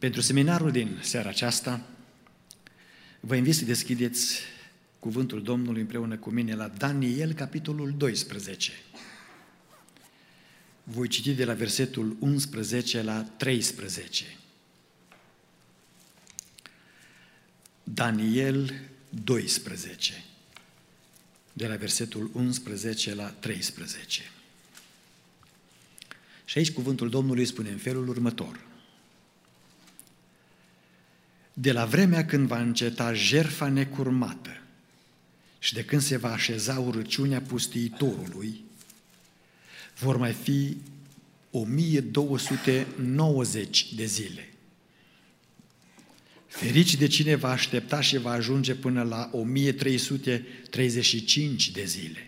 Pentru seminarul din seara aceasta, vă invit să deschideți cuvântul Domnului împreună cu mine la Daniel, capitolul 12. Voi citi de la versetul 11 la 13. Daniel 12, de la versetul 11 la 13. Și aici cuvântul Domnului spune în felul următor. De la vremea când va înceta jertfa necurmată și de când se va așeza urăciunea pustiitorului, vor mai fi 1290 de zile. Ferici de cine va aștepta și va ajunge până la 1335 de zile.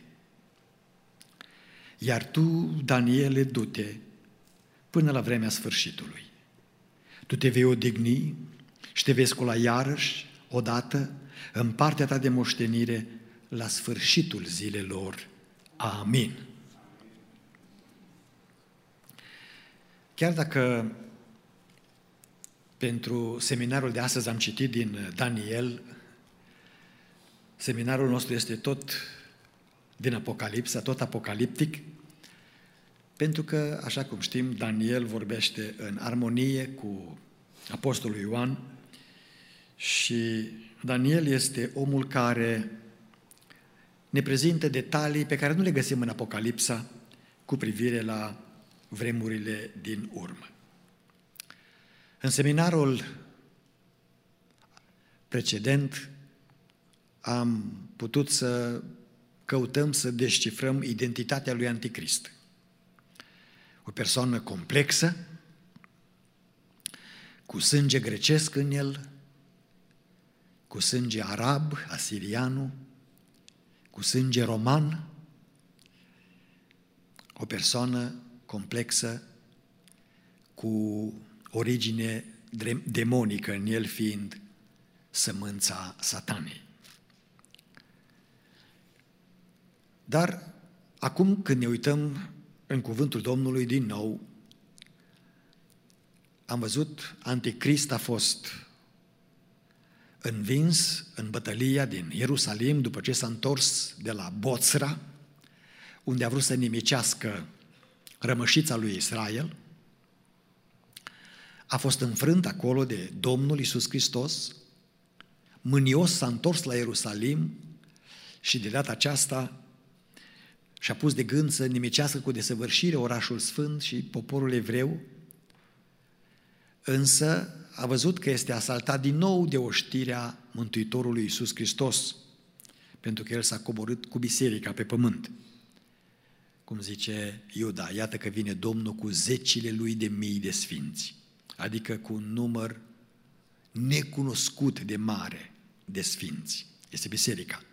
Iar tu, Daniele, du-te până la vremea sfârșitului. Tu te vei odihni și te vei scula iarăși, odată, în partea ta de moștenire, la sfârșitul zilelor. Amin. Chiar dacă pentru seminarul de astăzi am citit din Daniel, seminarul nostru este tot din Apocalipsa, tot apocaliptic, pentru că, așa cum știm, Daniel vorbește în armonie cu Apostolul Ioan și Daniel este omul care ne prezintă detalii pe care nu le găsim în Apocalipsa cu privire la vremurile din urmă. În seminarul precedent am putut să căutăm să descifrăm identitatea lui Anticrist. O persoană complexă, cu sânge grecesc în el, cu sânge arab, asirianu, cu sânge roman, o persoană complexă cu origine demonică, în el fiind sămânța Satanei. Dar acum când ne uităm în cuvântul Domnului din nou, am văzut, Anticrist a fost învins în bătălia din Ierusalim după ce s-a întors de la Boțra, unde a vrut să nimicească rămășița lui Israel. A fost înfrânt acolo de Domnul Iisus Hristos, mânios s-a întors la Ierusalim și de data aceasta și-a pus de gând să nimicească cu desăvârșire orașul sfânt și poporul evreu, însă a văzut că este asaltat din nou de oștirea Mântuitorului Iisus Hristos, pentru că El s-a coborât cu biserica pe pământ. Cum zice Iuda, iată că vine Domnul cu zecile lui de mii de sfinți, adică cu un număr necunoscut de mare de sfinți. Este biserica.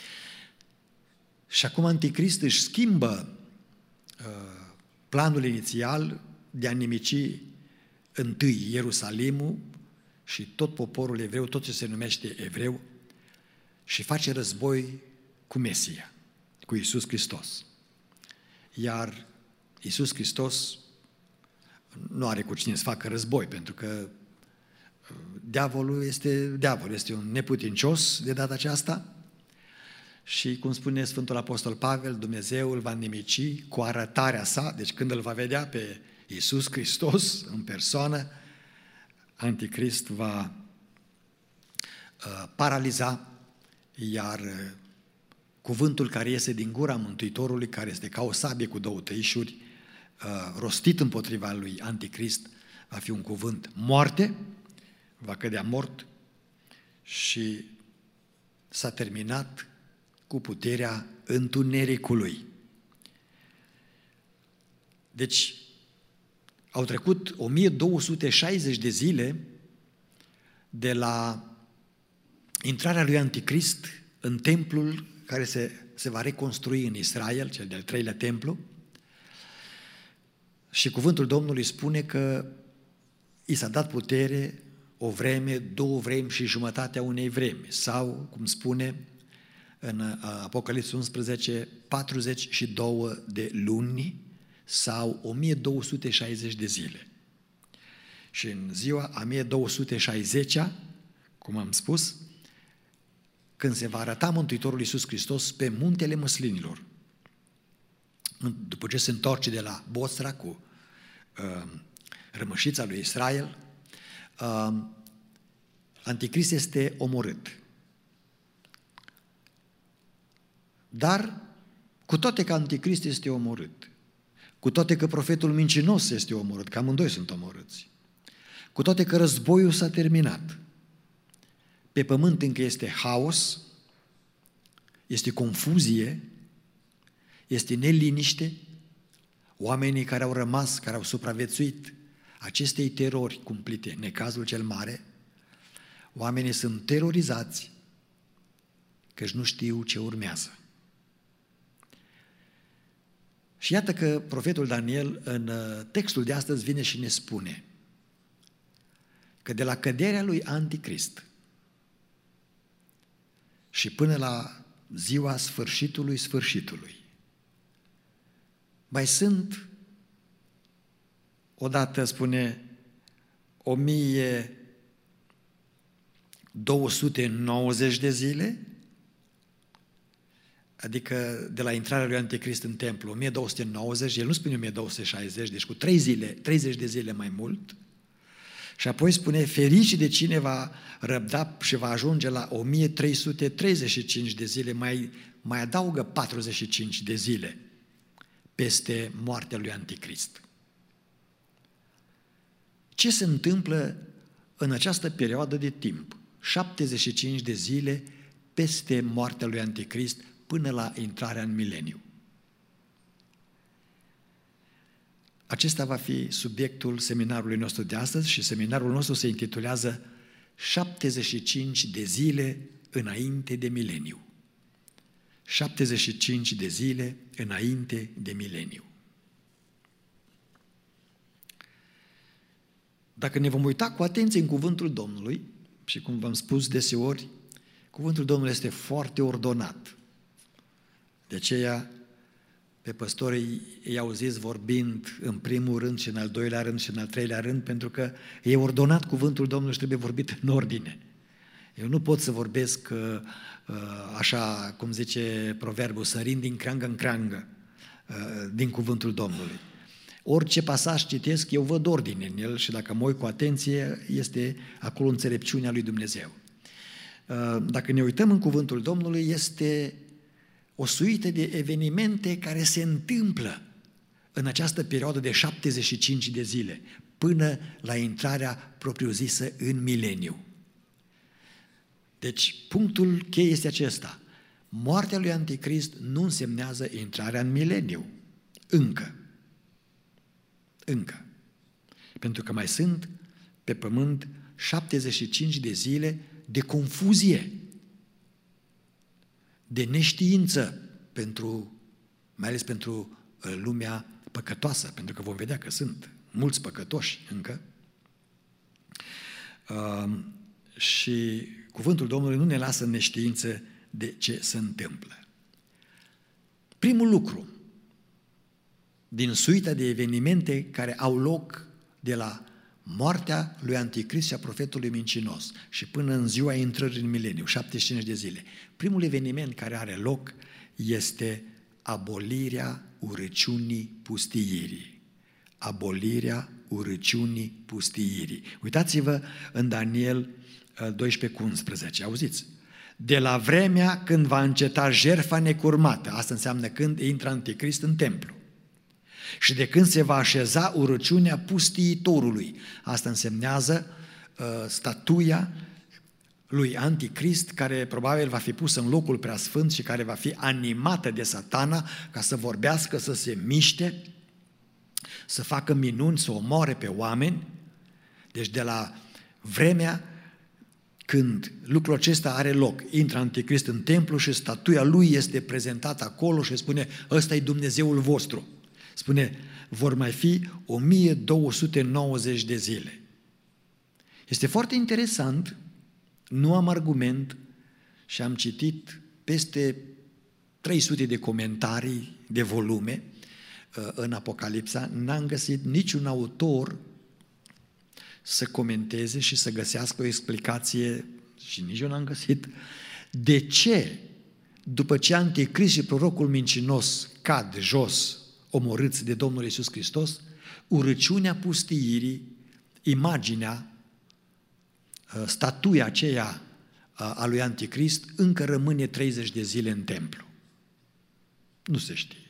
Și acum Anticrist își schimbă planul inițial de a nimici întâi Ierusalimul și tot poporul evreu, tot ce se numește evreu, și face război cu Mesia, cu Iisus Hristos. Iar Iisus Hristos nu are cu cine să facă război, pentru că diavolul este un neputincios de data aceasta și, cum spune Sfântul Apostol Pavel, Dumnezeu îl va nimici cu arătarea sa, deci când îl va vedea pe Iisus Hristos în persoană, Anticrist va paraliza, iar cuvântul care iese din gura Mântuitorului, care este ca o sabie cu două tăișuri, rostit împotriva lui Anticrist, va fi un cuvânt moarte, va cădea mort și s-a terminat cu puterea întunericului. Deci, au trecut 1260 de zile de la intrarea lui Anticrist în templul care se va reconstrui în Israel, cel de-al treilea templu, și cuvântul Domnului spune că i s-a dat putere o vreme, două vremi și jumătatea unei vremi, sau, cum spune în Apocalipsa 11, 42 de luni sau 1260 de zile. Și în ziua a 1260-a, cum am spus, când se va arăta Mântuitorul Iisus Hristos pe muntele Măslinilor, după ce se întoarce de la Bosra cu rămășița lui Israel, Anticrist este omorât. Dar, cu toate că Anticrist este omorât, cu toate că profetul mincinos este omorât, că amândoi sunt omorâți, cu toate că războiul s-a terminat, pe pământ încă este haos, este confuzie, este neliniște, oamenii care au rămas, care au supraviețuit acestei terori cumplite, necazul cel mare, oamenii sunt terorizați căci nu știu ce urmează. Și iată că profetul Daniel în textul de astăzi vine și ne spune că de la căderea lui Anticrist și până la ziua sfârșitului, mai sunt, odată spune, 1290 de zile, adică de la intrarea lui Anticrist în templu, 1290, el nu spune 1260, deci cu 30 de zile mai mult, și apoi spune, ferici de cine va răbda și va ajunge la 1335 de zile, mai adaugă 45 de zile peste moartea lui Anticrist. Ce se întâmplă în această perioadă de timp? 75 de zile peste moartea lui Anticrist până la intrarea în mileniu. Acesta va fi subiectul seminarului nostru de astăzi și seminarul nostru se intitulează 75 de zile înainte de mileniu. 75 de zile înainte de mileniu. Dacă ne vom uita cu atenție în cuvântul Domnului, și cum v-am spus deseori, cuvântul Domnului este foarte ordonat. De aceea, pe păstorii îi auziți vorbind în primul rând și în al doilea rând și în al treilea rând, pentru că e ordonat cuvântul Domnului și trebuie vorbit în ordine. Eu nu pot să vorbesc așa, cum zice proverbul, sărind din creangă în creangă, din cuvântul Domnului. Orice pasaj citesc, eu văd ordine în el și dacă mă uit cu atenție, este acolo înțelepciunea lui Dumnezeu. Dacă ne uităm în cuvântul Domnului, este o suită de evenimente care se întâmplă în această perioadă de 75 de zile, până la intrarea propriu-zisă în mileniu. Deci, punctul cheie este acesta. Moartea lui Anticrist nu însemnează intrarea în mileniu. Încă. Pentru că mai sunt pe pământ 75 de zile de confuzie, de neștiință, mai ales pentru lumea păcătoasă, pentru că vom vedea că sunt mulți păcătoși încă. Și cuvântul Domnului nu ne lasă în neștiință de ce se întâmplă. Primul lucru din suita de evenimente care au loc de la moartea lui Anticrist și a profetului mincinos și până în ziua intrării în mileniu, 75 de zile. Primul eveniment care are loc este abolirea urăciunii pustiirii. Abolirea urăciunii pustiirii. Uitați-vă în Daniel 12:11, auziți? De la vremea când va înceta jertfa necurmată, asta înseamnă când intră Anticrist în templu, și de când se va așeza urăciunea pustiitorului, asta însemnează statuia lui Anticrist, care probabil va fi pusă în locul preasfânt și care va fi animată de Satana ca să vorbească, să se miște, să facă minuni, să omoare pe oameni. Deci de la vremea când lucrul acesta are loc, intră Anticrist în templu și statuia lui este prezentată acolo și spune, ăsta e Dumnezeul vostru. Spune, vor mai fi 1290 de zile. Este foarte interesant, nu am argument și am citit peste 300 de comentarii de volume în Apocalipsa, n-am găsit niciun autor să comenteze și să găsească o explicație, și nici eu n-am găsit, de ce, după ce Anticrist și prorocul mincinos cad jos, omorâți de Domnul Iisus Hristos, urăciunea pustiirii, imaginea, statuia aceea a lui Anticrist încă rămâne 30 de zile în templu. Nu se știe.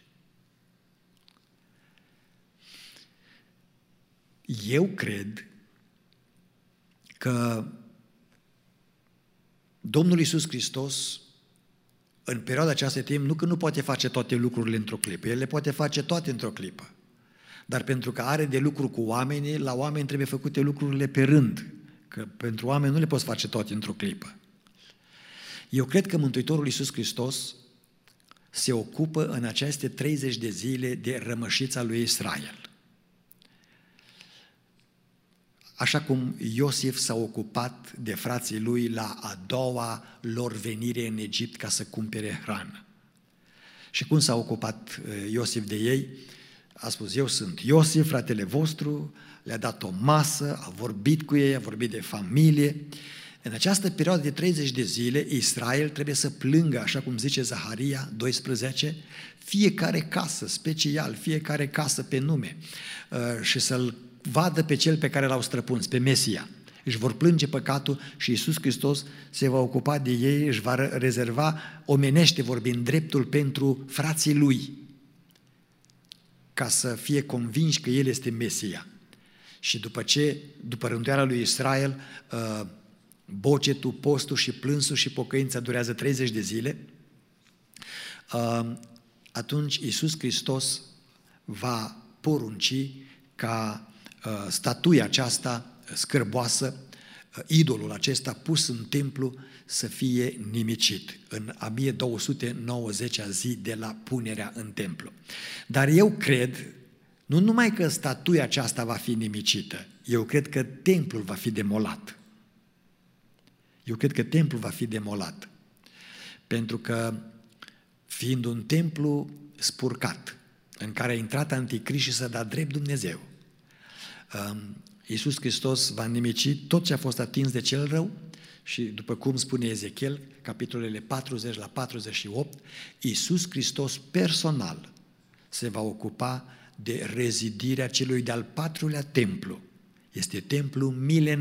Eu cred că Domnul Iisus Hristos, în perioada aceasta de timp, nu că nu poate face toate lucrurile într-o clipă, El le poate face toate într-o clipă. Dar pentru că are de lucru cu oamenii, la oameni trebuie făcute lucrurile pe rând, că pentru oameni nu le poți face toate într-o clipă. Eu cred că Mântuitorul Iisus Hristos se ocupă în aceste 30 de zile de rămășița lui Israel. Așa cum Iosif s-a ocupat de frații lui la a doua lor venire în Egipt ca să cumpere hrană. Și cum s-a ocupat Iosif de ei? A spus, eu sunt Iosif, fratele vostru, le-a dat o masă, a vorbit cu ei, a vorbit de familie. În această perioadă de 30 de zile, Israel trebuie să plângă, așa cum zice Zaharia 12, fiecare casă special, fiecare casă pe nume și să-l vadă pe cel pe care l-au străpuns, pe Mesia. Își vor plânge păcatul și Iisus Hristos se va ocupa de ei, își va rezerva, omenește vorbind, dreptul pentru frații lui, ca să fie convinși că El este Mesia. Și după rânduiala lui Israel, bocetul, postul și plânsul și pocăința durează 30 de zile, atunci Iisus Hristos va porunci ca statuia aceasta scârboasă, idolul acesta pus în templu să fie nimicit în 1290-a zi de la punerea în templu. Dar eu cred, nu numai că statuia aceasta va fi nimicită, eu cred că templul va fi demolat. Eu cred că templul va fi demolat. Pentru că, fiind un templu spurcat, în care a intrat Anticrist și s-a dat drept Dumnezeu, Iisus Hristos va nimici tot ce a fost atins de cel rău și, după cum spune Ezechiel, capitolele 40 la 48, Iisus Hristos personal se va ocupa de rezidirea celui de-al patrulea templu. Este templu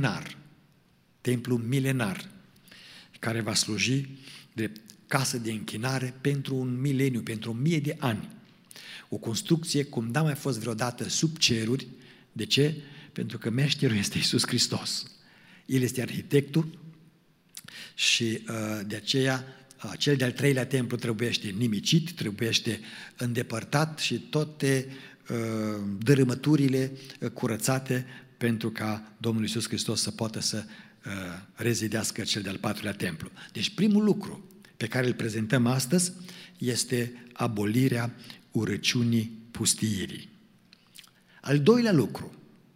milenar, care va sluji de casă de închinare pentru un mileniu, pentru 1000 de ani. O construcție cum n-a mai fost vreodată sub ceruri. De ce? Pentru că meșterul este Iisus Hristos. El este arhitectul și de aceea cel de-al treilea templu trebuiește nimicit, trebuiește îndepărtat și toate dărâmăturile curățate pentru ca Domnul Iisus Hristos să poată să rezidească cel de-al patrulea templu. Deci primul lucru pe care îl prezentăm astăzi este abolirea urăciunii pustiirii. Al doilea lucru,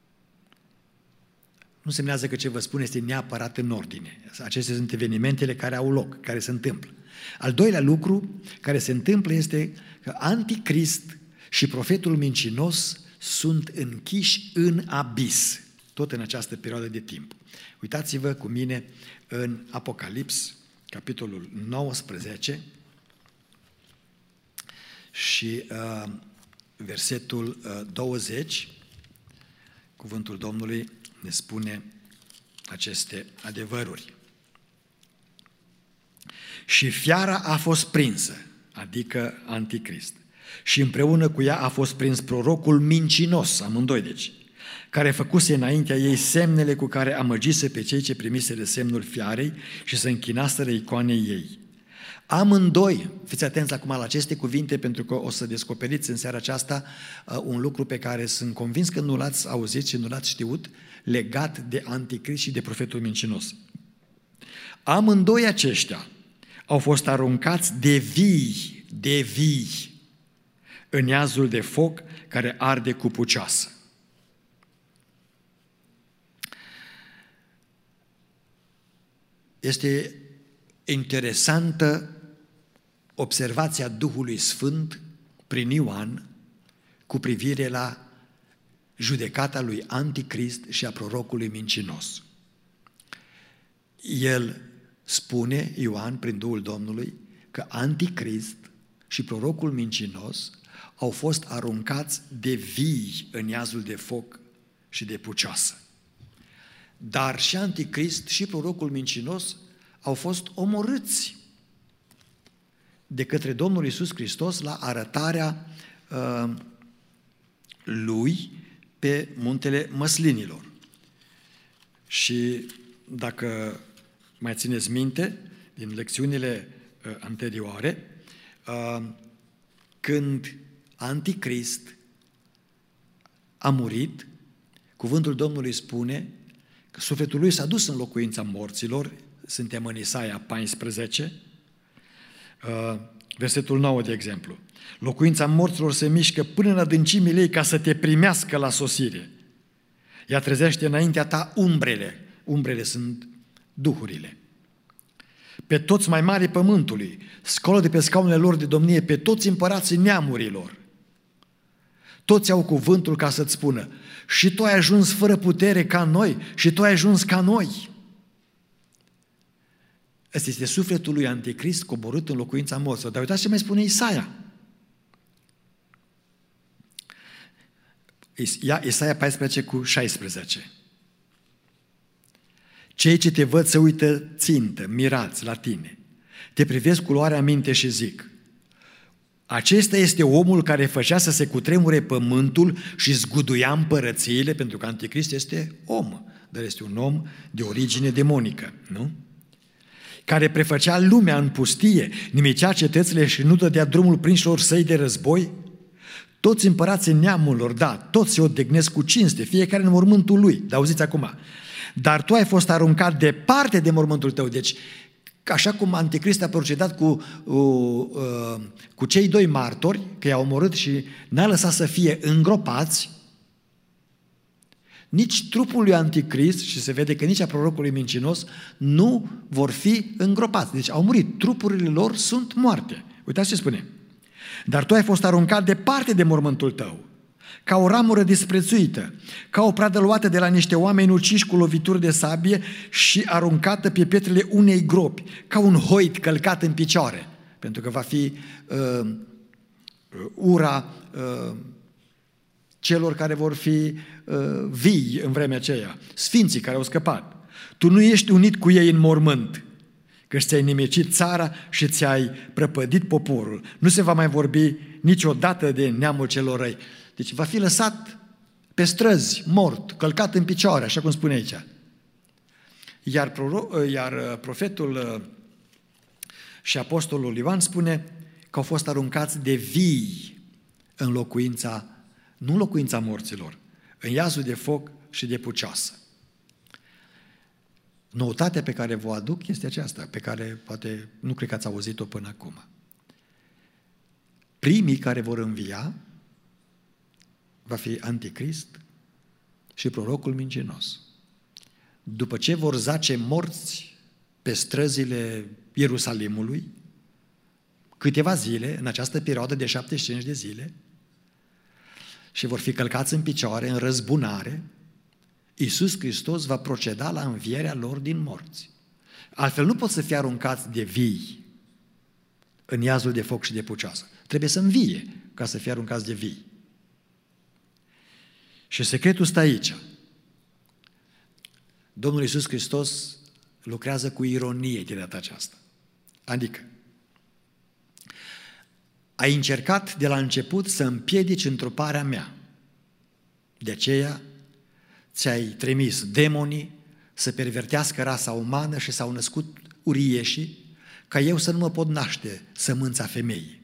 nu semnează că ce vă spun este neapărat în ordine. Acestea sunt evenimentele care au loc, care se întâmplă. Al doilea lucru care se întâmplă este că Anticrist și profetul mincinos sunt închiși în abis, tot în această perioadă de timp. Uitați-vă cu mine în Apocalips, capitolul 19 și versetul 20, cuvântul Domnului ne spune aceste adevăruri. Și fiara a fost prinsă, adică Anticrist, și împreună cu ea a fost prins prorocul mincinos, amândoi deci, care făcuse înaintea ei semnele cu care amăgise pe cei ce primiseră semnul fiarei și să închinaseră icoanei ei. Amândoi, fiți atenți acum la aceste cuvinte, pentru că o să descoperiți în seara aceasta un lucru pe care sunt convins că nu l-ați auzit și nu l-ați știut, legat de Anticrist și de profetul mincinos. Amândoi aceștia au fost aruncați de vii în iazul de foc care arde cu pucioasă. Este interesantă observația Duhului Sfânt prin Ioan cu privire la judecata lui Anticrist și a prorocului mincinos. El spune, Ioan, prin Duhul Domnului, că Anticrist și prorocul mincinos au fost aruncați de vii în iazul de foc și de pucioasă. Dar și Anticrist și prorocul mincinos au fost omorâți de către Domnul Iisus Hristos la arătarea lui pe muntele Măslinilor. Și dacă mai țineți minte, din lecțiunile anterioare, când Anticrist a murit, cuvântul Domnului spune că sufletul lui s-a dus în locuința morților, suntem în Isaia 14, versetul 9, de exemplu. Locuința morților se mișcă până în adâncimile ei ca să te primească la sosire. Ea trezește înaintea ta umbrele. Umbrele sunt duhurile. Pe toți mai mari pământului, scoală de pe scaunele lor de domnie, pe toți împărații neamurilor. Toți au cuvântul ca să-ți spună: și tu ai ajuns fără putere ca noi, și tu ai ajuns ca noi. Ăsta este sufletul lui Anticrist coborât în locuința morților. Dar uitați ce mai spune Isaia. Isaia 14:16. Cei ce te văd se uită țintă, mirați la tine. Te privesc cu luarea minte și zic: acesta este omul care făcea să se cutremure pământul și zguduia împărățiile, pentru că Anticrist este om, dar este un om de origine demonică, nu? Care prefăcea lumea în pustie, nimicea cetățile și nu dădea drumul prinșilor săi de război. Toți împărații neamurilor, da, toți se odegnesc cu cinste, fiecare în mormântul lui. Dar auziți acum, dar tu ai fost aruncat departe de mormântul tău. Deci, așa cum Anticrist a procedat cu cei doi martori, că i-a omorât și n-a lăsat să fie îngropați, nici trupul lui Anticrist, și se vede că nici a prorocului mincinos, nu vor fi îngropați. Deci au murit, trupurile lor sunt moarte. Uitați ce spune. Dar tu ai fost aruncat departe de mormântul tău, ca o ramură disprețuită, ca o pradă luată de la niște oameni uciși cu lovituri de sabie și aruncată pe pietrele unei gropi, ca un hoit călcat în picioare, pentru că va fi ura celor care vor fi vii în vremea aceea, sfinții care au scăpat. Tu nu ești unit cu ei în mormânt, că ți-ai nimicit țara și ți-ai prăpădit poporul. Nu se va mai vorbi niciodată de neamul celor răi. Deci va fi lăsat pe străzi, mort, călcat în picioare, așa cum spune aici. Iar profetul și apostolul Ioan spune că au fost aruncați de vii în locuința, nu în locuința morților, în iazul de foc și de pucioasă. Noutatea pe care vă aduc este aceasta, pe care poate nu cred că ați auzit-o până acum. Primii care vor învia va fi Anticrist și prorocul mincinos. După ce vor zace morți pe străzile Ierusalimului, câteva zile, în această perioadă de 75 de zile, și vor fi călcați în picioare, în răzbunare, Iisus Hristos va proceda la învierea lor din morți. Altfel nu pot să fie aruncați de vii în iazul de foc și de pucioasă. Trebuie să învie ca să fie aruncați de vii. Și secretul stă aici. Domnul Iisus Hristos lucrează cu ironie de data aceasta. Adică, ai încercat de la început să împiedici întruparea mea. De aceea ți-ai trimis demonii să pervertească rasa umană și s-au născut urieșii ca eu să nu mă pot naște sămânța femeii.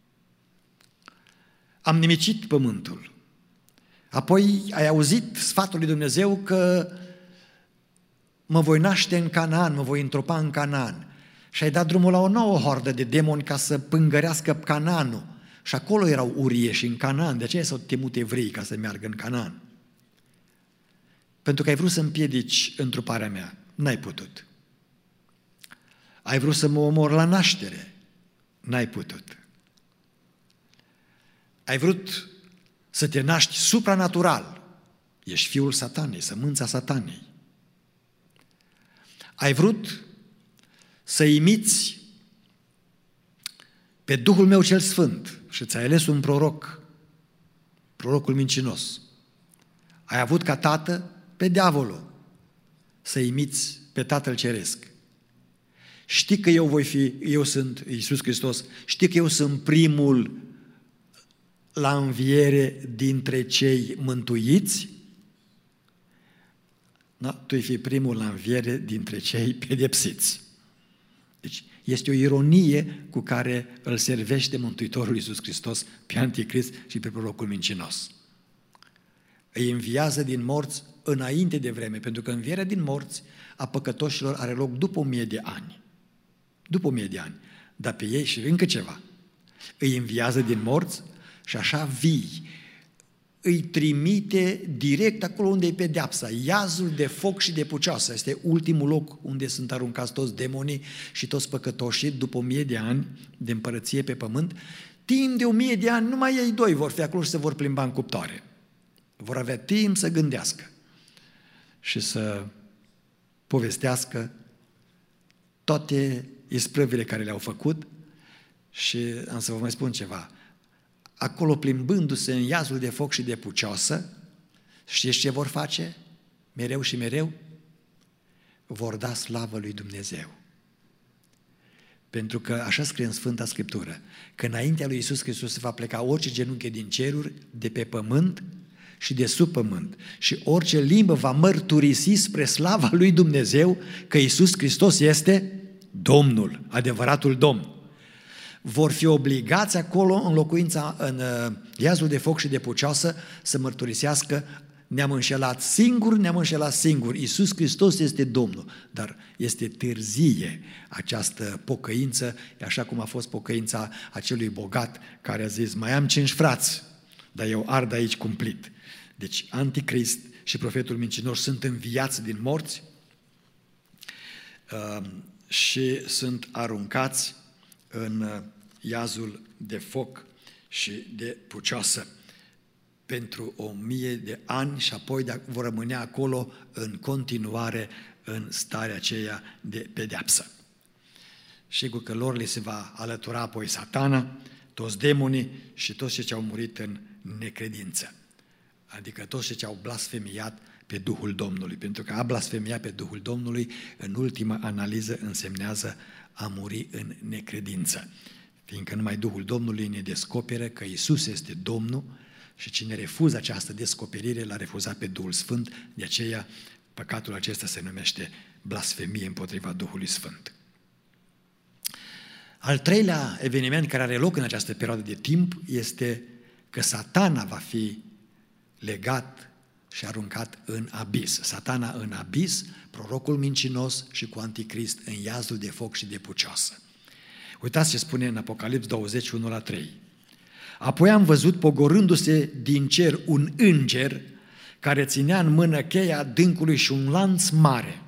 Am nimicit pământul. Apoi ai auzit sfatul lui Dumnezeu că mă voi naște în Canaan, mă voi întropa în Canaan. Și ai dat drumul la o nouă hordă de demoni ca să pângărească Canaanul. Și acolo erau urieși în Canaan, de aceea s-au temut evreii ca să meargă în Canaan. Pentru că ai vrut să împiedici întruparea mea, n-ai putut. Ai vrut să mă omor la naștere, n-ai putut. Ai vrut să te naști supranatural, Ești fiul Satanei, sămânța Satanei. Ai vrut să imiți pe Duhul meu cel Sfânt și ți-ai ales un proroc, prorocul mincinos. Ai avut ca tată pe diavolul să imiți pe Tatăl Ceresc. Știi că eu sunt Iisus Hristos, știi că eu sunt primul la înviere dintre cei mântuiți? Da, tu îi fi primul la înviere dintre cei pedepsiți. Deci este o ironie cu care îl servește Mântuitorul Iisus Hristos pe Anticrist și pe prorocul mincinos. Îi înviază din morți înainte de vreme, pentru că învierea din morți a păcătoșilor are loc după 1000 de ani. După 1000 de ani. Dar pe ei și încă ceva. Îi înviază din morți și așa vii. Îi trimite direct acolo unde e pedeapsa, iazul de foc și de pucioasă. Este ultimul loc unde sunt aruncați toți demonii și toți păcătoșii după 1000 de ani de împărăție pe pământ. Timp de 1000 de ani numai ei doi vor fi acolo și se vor plimba în cuptoare. Vor avea timp să gândească și să povestească toate isprăvile care le-au făcut. Și am să vă mai spun ceva. Acolo plimbându-se în iazul de foc și de pucioasă, știți ce vor face? Mereu și mereu? Vor da slavă lui Dumnezeu. Pentru că așa scrie în Sfânta Scriptură, că înaintea lui Iisus Hristos se va pleca orice genunchi din ceruri, de pe pământ și de sub pământ. Și orice limbă va mărturisi spre slava lui Dumnezeu că Iisus Hristos este Domnul, adevăratul Domn. Vor fi obligați acolo în iazul de foc și de pucioasă să mărturisească: ne-am înșelat singur, Iisus Hristos este Domnul. Dar este târzie această pocăință, așa cum a fost pocăința acelui bogat care a zis: mai am 5 frați, dar eu ard aici cumplit. Deci Anticrist și profetul mincinos sunt înviați din morți și sunt aruncați în iazul de foc și de pucioasă pentru 1000 de ani și apoi vor rămâne acolo în continuare în starea aceea de pedeapsă. Sigur că lor le se va alătura apoi Satana, toți demonii și toți cei ce au murit în necredință, adică toți cei ce au blasfemiat pe Duhul Domnului, pentru că a blasfemia pe Duhul Domnului, în ultima analiză, însemnează a muri în necredință, fiindcă numai Duhul Domnului ne descoperă că Iisus este Domnul și cine refuză această descoperire l-a refuzat pe Duhul Sfânt, de aceea păcatul acesta se numește blasfemie împotriva Duhului Sfânt. Al treilea eveniment care are loc în această perioadă de timp este că Satana va fi legat și aruncat în abis. Satana în abis, prorocul mincinos și cu Anticrist în iazul de foc și de pucioasă. Uitați ce spune în Apocalips 21:3. Apoi am văzut pogorându-se din cer un înger care ținea în mână cheia adâncului și un lanț mare.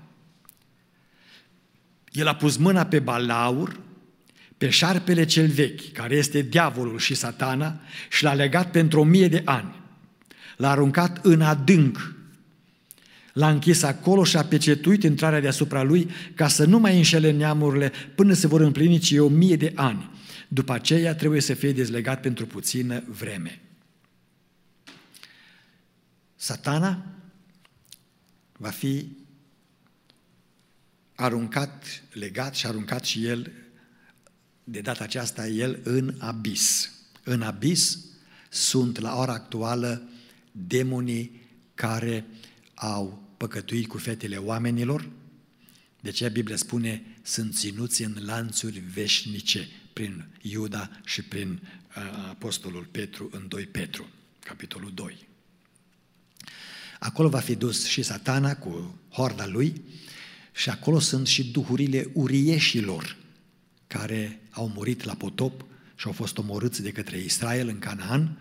El a pus mâna pe balaur, pe șarpele cel vechi, care este diavolul și Satana, și l-a legat pentru 1000 de ani. L-a aruncat în adânc, l-a închis acolo și a pecetuit intrarea deasupra lui ca să nu mai înșele neamurile până se vor împlini cei 1000 de ani. După aceea trebuie să fie dezlegat pentru puțină vreme. Satana va fi aruncat, legat și aruncat și el, de data aceasta el în abis. În abis sunt la ora actuală demonii care au păcătuit cu fetele oamenilor, de aceea Biblia spune sunt ținuți în lanțuri veșnice prin Iuda și prin apostolul Petru în 2 Petru, capitolul 2. Acolo va fi dus și Satana cu horda lui și acolo sunt și duhurile urieșilor care au murit la potop și au fost omorâți de către Israel în Canaan.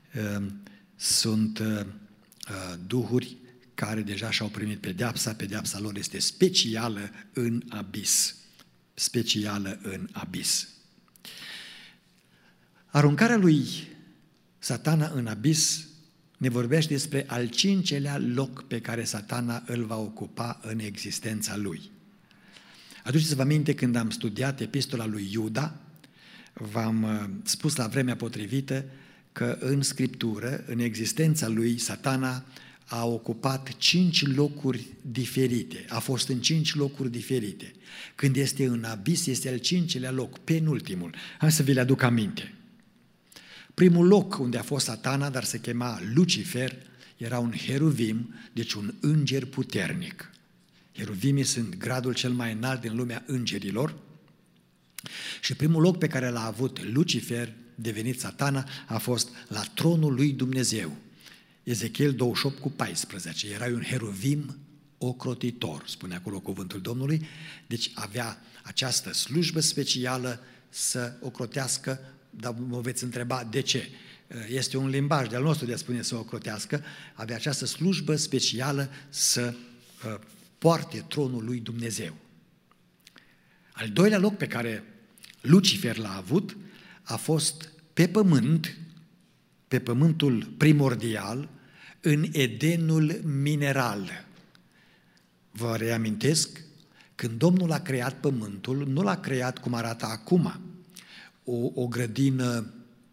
Sunt duhuri care deja și-au primit pedeapsa lor este specială în abis. Specială în abis. Aruncarea lui Satana în abis ne vorbește despre al 5-lea loc pe care Satana îl va ocupa în existența lui. Aduceți-vă aminte, când am studiat epistola lui Iuda, v-am spus la vremea potrivită că în Scriptură, în existența lui, Satana a ocupat 5 locuri diferite, a fost în 5 locuri diferite. Când este în abis, este al 5-lea loc, penultimul. Hai să vi le aduc aminte. Primul loc unde a fost Satana, dar se chema Lucifer, era un heruvim, deci un înger puternic. Heruvimii sunt gradul cel mai înalt din lumea îngerilor și primul loc pe care l-a avut Lucifer, devenit Satana, a fost la tronul lui Dumnezeu. Ezechiel 28:14, era un heruvim ocrotitor, spune acolo cuvântul Domnului, deci avea această slujbă specială să ocrotească, dar mă veți întreba de ce. Este un limbaj de-al nostru de a spune să ocrotească, avea această slujbă specială să poarte tronul lui Dumnezeu. Al doilea loc pe care Lucifer l-a avut a fost pe pământ, pe pământul primordial, în Edenul mineral. Vă reamintesc, când Domnul a creat pământul, nu l-a creat cum arată acum, o grădină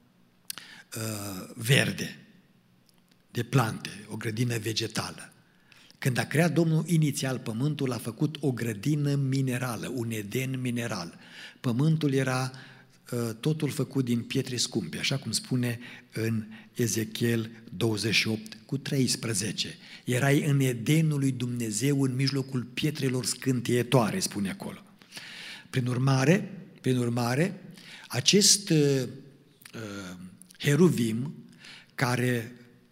verde, de plante, o grădină vegetală. Când a creat Domnul inițial pământul, a făcut o grădină minerală, un Eden mineral. Pământul era totul făcut din pietre scumpe, așa cum spune în Ezechiel 28:13. Erai în Edenul lui Dumnezeu, în mijlocul pietrelor scânteietoare, spune acolo. Prin urmare, acest heruvim care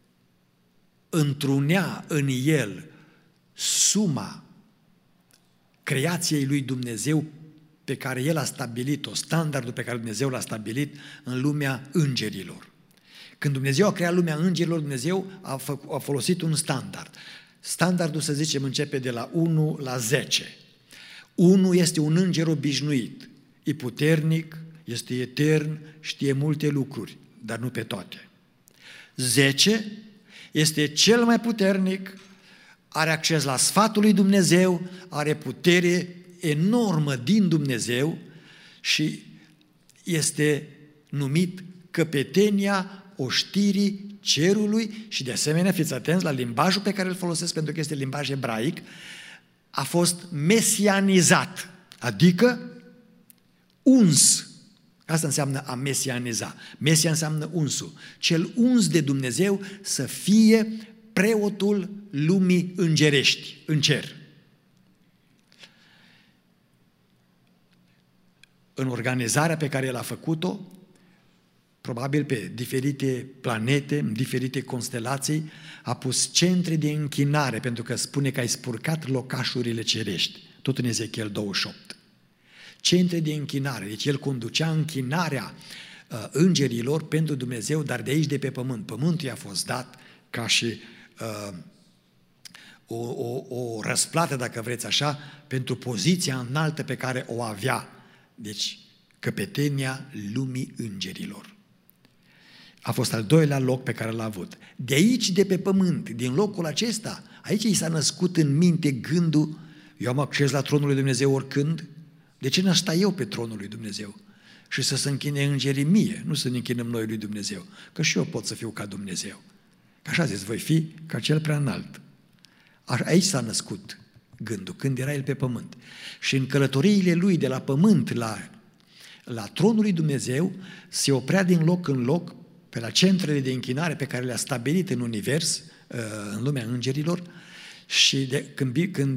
întrunea în el suma creației lui Dumnezeu pe care el a stabilit-o, standardul pe care Dumnezeu l-a stabilit în lumea îngerilor. Când Dumnezeu a creat lumea îngerilor, Dumnezeu a folosit un standard. Standardul, să zicem, începe de la 1 la 10. 1 este un înger obișnuit, e puternic, este etern, știe multe lucruri, dar nu pe toate. 10 este cel mai puternic, are acces la sfatul lui Dumnezeu, are putere enormă din Dumnezeu și este numit căpetenia oștirii cerului și de asemenea, fiți atenți la limbajul pe care îl folosesc pentru că este limbaj ebraic, a fost mesianizat, adică uns. Asta înseamnă a mesianiza. Mesia înseamnă unsul. Cel uns de Dumnezeu să fie preotul lumii îngerești, în cer. În organizarea pe care el a făcut-o, probabil pe diferite planete, în diferite constelații, a pus centre de închinare, pentru că spune că ai spurcat locașurile cerești, tot în Ezechiel 28. Centre de închinare, deci el conducea închinarea îngerilor pentru Dumnezeu, dar de aici, de pe pământ. Pământul i-a fost dat ca și o răsplată, dacă vreți așa, pentru poziția înaltă pe care o avea. Deci, căpetenia lumii îngerilor. A fost al doilea loc pe care l-a avut. De aici, de pe pământ, din locul acesta, aici i s-a născut în minte gândul, eu am acces la tronul lui Dumnezeu oricând, de ce n-aș sta eu pe tronul lui Dumnezeu? Și să se închine îngerii mie, nu să ne închinăm noi lui Dumnezeu, că și eu pot să fiu ca Dumnezeu. Că așa zis, voi fi ca cel prea înalt. Aici s-a născut gândul, când era el pe pământ. Și în călătoriile lui de la pământ la tronul lui Dumnezeu, se oprea din loc în loc pe la centrele de închinare pe care le-a stabilit în univers, în lumea îngerilor, și când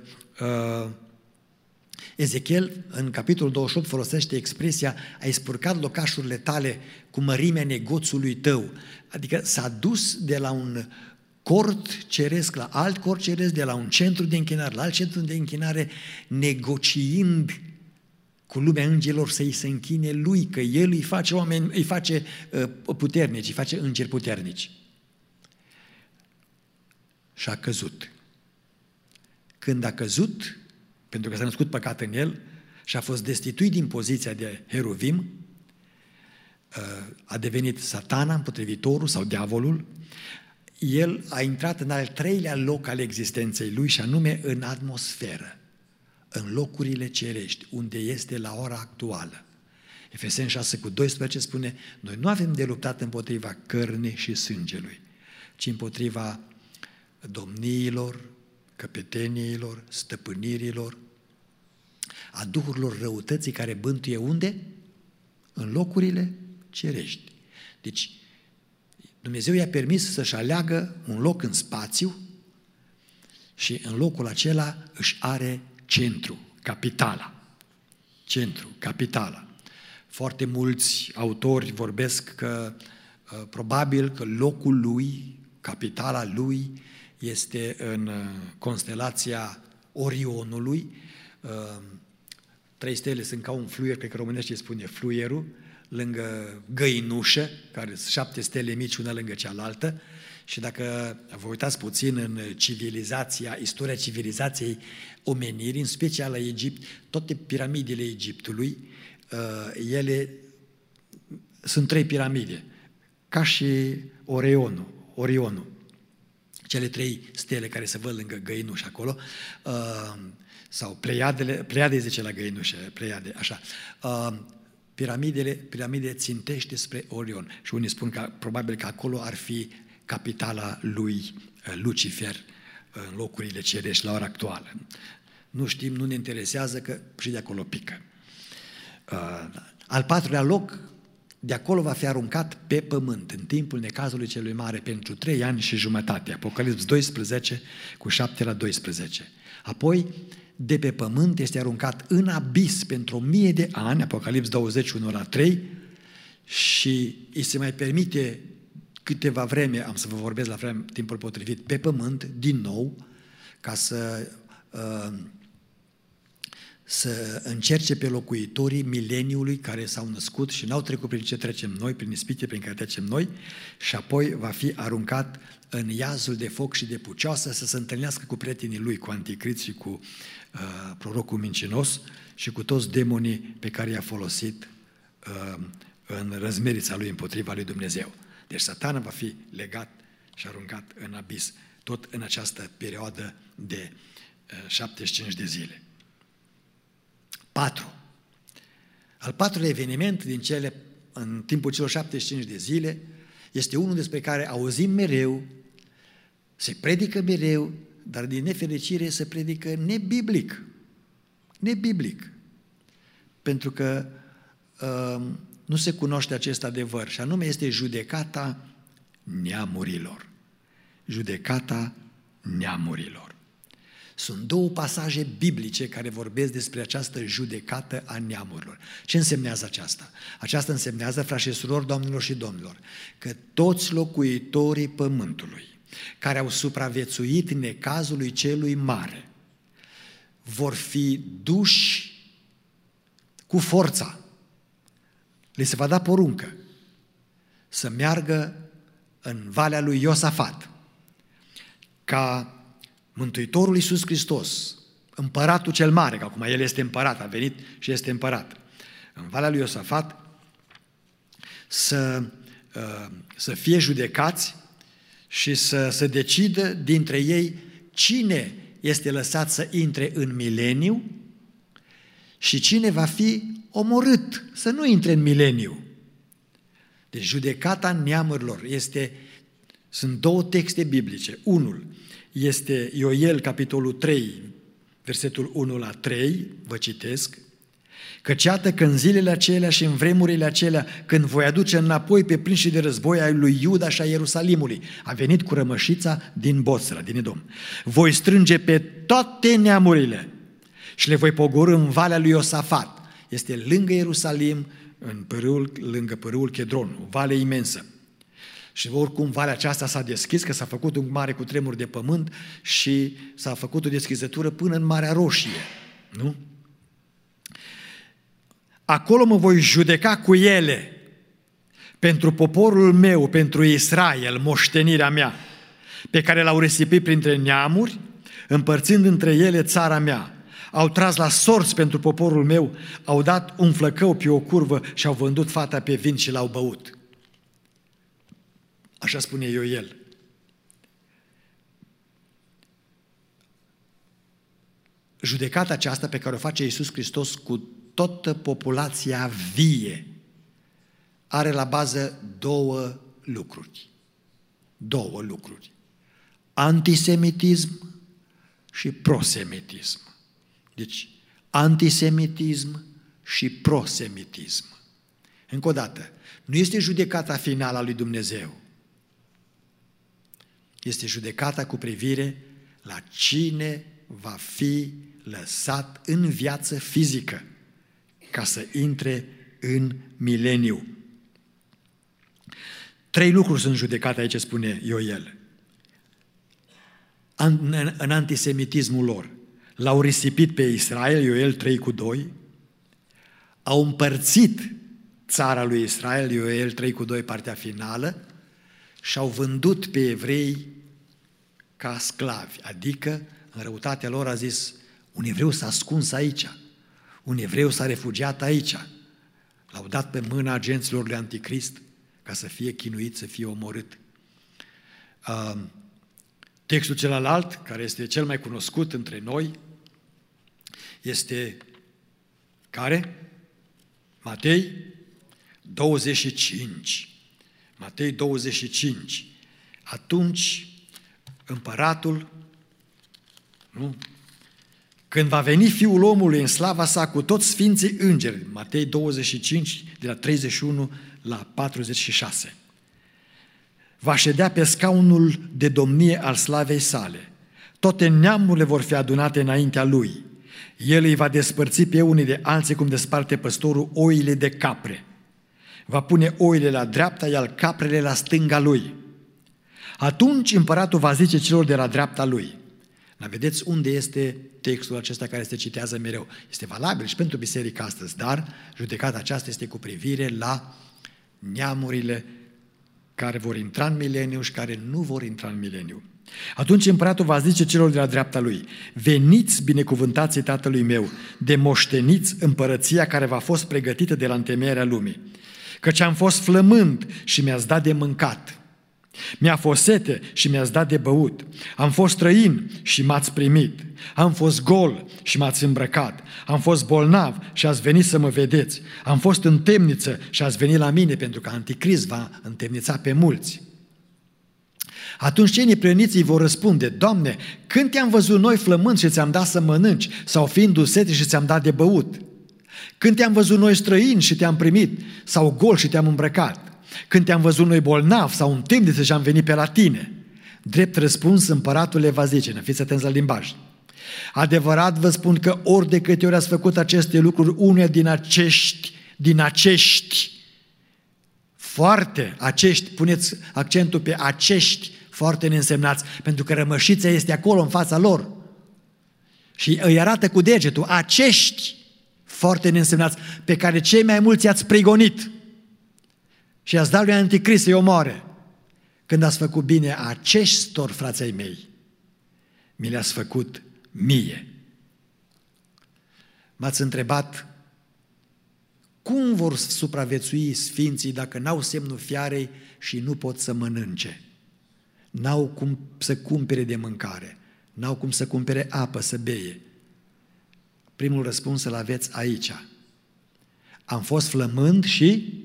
Ezechiel, în capitolul 28, folosește expresia ai spurcat locașurile tale cu mărimea negoțului tău. Adică s-a dus de la un cort ceresc la alt cort ceresc, de la un centru de închinare la alt centru de închinare, negociind cu lumea îngerilor să-i se închine lui, că el îi face oameni, îi face puternici, îi face îngeri puternici. Și a căzut. Când a căzut, pentru că s-a născut păcat în el și a fost destituit din poziția de heruvim, a devenit Satana, împotrivitorul sau diavolul, el a intrat în al treilea loc al existenței lui și anume în atmosferă, în locurile cerești, unde este la ora actuală. Efeseni 6:12 spune, noi nu avem de luptat împotriva cărnii și sângelui, ci împotriva domniilor, căpeteniilor, stăpânirilor, a duhurilor răutății care bântuie unde? În locurile cerești. Deci, Dumnezeu i-a permis să-și aleagă un loc în spațiu și în locul acela își are centru, capitala. Centru, capitala. Foarte mulți autori vorbesc că probabil că locul lui, capitala lui, este în constelația Orionului. 3 stele sunt ca un fluier, pe care românește îi spune fluierul, lângă Găinușă, care sunt 7 stele mici, una lângă cealaltă. Și dacă vă uitați puțin în istoria civilizației omenirii, în special la Egipt, toate piramidele Egiptului, ele sunt 3 piramide, ca și Orionul. Cele 3 stele care se văd lângă Găinușă acolo, sau Pleiade zice la Găinușă, Pleiade, așa. Piramide țintește spre Orion și unii spun că probabil că acolo ar fi capitala lui Lucifer în locurile cerești la ora actuală. Nu știm, nu ne interesează că și de acolo pică. Al 4-lea loc, de acolo va fi aruncat pe pământ în timpul necazului celui mare pentru 3 ani și jumătate. Apocalips 12:7-12. Apoi, de pe pământ este aruncat în abis pentru 1000 de ani, Apocalips 21:3, și îi se mai permite câteva vreme, am să vă vorbesc la timpul potrivit, pe pământ, din nou, ca să încerce pe locuitorii mileniului care s-au născut și n-au trecut prin ce trecem noi, prin ispite prin care trecem noi, și apoi va fi aruncat în iazul de foc și de pucioasă să se întâlnească cu prietenii lui, cu Anticrist și cu prorocul mincinos și cu toți demonii pe care i-a folosit în răzmerița lui împotriva lui Dumnezeu. Deci Satana va fi legat și aruncat în abis, tot în această perioadă de 75 de zile. 4. Al 4-lea eveniment în timpul celor 75 de zile este unul despre care auzim mereu, se predică mereu, dar din nefericire se predică nebiblic. Nebiblic. Pentru că nu se cunoaște acest adevăr și anume este judecata neamurilor. Judecata neamurilor. Sunt 2 pasaje biblice care vorbesc despre această judecată a neamurilor. Ce însemnează aceasta? Aceasta însemnează, frați și surori, doamnelor și domnilor, că toți locuitorii pământului care au supraviețuit necazului celui mare vor fi duși cu forța. Le se va da poruncă să meargă în Valea lui Iosafat, ca Mântuitorul Iisus Hristos, împăratul cel mare, că acum El este împărat, a venit și este împărat, în Valea lui Iosafat, să fie judecați și să se decidă dintre ei cine este lăsat să intre în mileniu și cine va fi omorât să nu intre în mileniu. Deci judecata neamurilor sunt 2 texte biblice. Unul este Ioel, capitolul 3, versetul 1-3, vă citesc: căci iată că în zilele acelea și în vremurile acelea, când voi aduce înapoi pe prinși de război ai lui Iuda și a Ierusalimului, a venit cu rămășița din Bosra, din Edom, voi strânge pe toate neamurile și le voi pogorî în Valea lui Iosafat. Este lângă Ierusalim, lângă pârâul Chedron, o vale imensă. Și oricum valea aceasta s-a deschis, că s-a făcut un mare cutremur de pământ și s-a făcut o deschizătură până în Marea Roșie. Nu? Acolo mă voi judeca cu ele pentru poporul meu, pentru Israel, moștenirea mea, pe care l-au risipit printre neamuri, împărțind între ele țara mea. Au tras la sorți pentru poporul meu, au dat un flăcău pe o curvă și au vândut fata pe vin și l-au băut. Așa spune Ioel. judecata aceasta pe care o face Iisus Hristos cu toată populația vie are la bază două lucruri. Două lucruri. Antisemitism și prosemitism. Deci, antisemitism și prosemitism. Încă o dată, nu este judecata finală a lui Dumnezeu. Este judecata cu privire la cine va fi lăsat în viață fizică ca să intre în mileniu. 3 lucruri sunt judecate aici, spune Ioel. În antisemitismul lor. L-au risipit pe Israel, Ioel 3:2, au împărțit țara lui Israel, Ioel 3:2, partea finală, și au vândut pe evrei ca sclavi, adică în răutatea lor a zis, un evreu s-a ascuns aici, un evreu s-a refugiat aici, l-au dat pe mâna agenților lui Anticrist ca să fie chinuit, să fie omorât. Textul celălalt, care este cel mai cunoscut între noi, este care? Matei 25. Matei 25. Atunci împăratul, nu? Când va veni Fiul omului în slava sa cu toți sfinții îngeri, Matei 25, de la 31 la 46, va ședea pe scaunul de domnie al slavei sale. Toate neamurile vor fi adunate înaintea lui. El îi va despărți pe unii de alții cum desparte păstorul oile de capre. Va pune oile la dreapta, iar caprele la stânga lui. Atunci împăratul va zice celor de la dreapta lui. Dar vedeți unde este textul acesta care se citează mereu. Este valabil și pentru biserică astăzi, dar judecata aceasta este cu privire la neamurile care vor intra în mileniu și care nu vor intra în mileniu. Atunci împăratul va zice celor de la dreapta lui, veniți binecuvântații tatălui meu, demoșteniți împărăția care v-a fost pregătită de la întemeierea lumii. Căci am fost flămând și mi-ați dat de mâncat. Mi-a fost sete și mi-ați dat de băut. Am fost străin și m-ați primit. Am fost gol și m-ați îmbrăcat. Am fost bolnav și ați venit să mă vedeți. Am fost în temniță și ați venit la mine, pentru că Anticrist va întemnița pe mulți. Atunci cei neprihăniți îi vor răspunde, Doamne, când te-am văzut noi flămând și ți-am dat să mănânci, sau fiindu sete și ți-am dat de băut? Când te-am văzut noi străini și te-am primit, sau gol și te-am îmbrăcat? Când te-am văzut noi bolnav sau în temniță și am venit pe la tine? Drept răspuns, împăratul le va zice, fiți atenți la limbaj. Adevărat vă spun că ori de câte ori ați făcut aceste lucruri, uneia din acești, foarte acești, puneți accentul pe acești, foarte neînsemnați, pentru că rămășița este acolo în fața lor. Și îi arată cu degetul, acești foarte neînsemnați, pe care cei mai mulți i-ați prigonit. Și ați dat lui Anticrist să-i omoare. Când ați făcut bine acestor frații mei, mi le-ați făcut mie. M-ați întrebat, cum vor supraviețui sfinții dacă n-au semnul fiarei și nu pot să mănânce? N-au cum să cumpere de mâncare, n-au cum să cumpere apă, să beie. Primul răspuns îl aveți aici. Am fost flămând și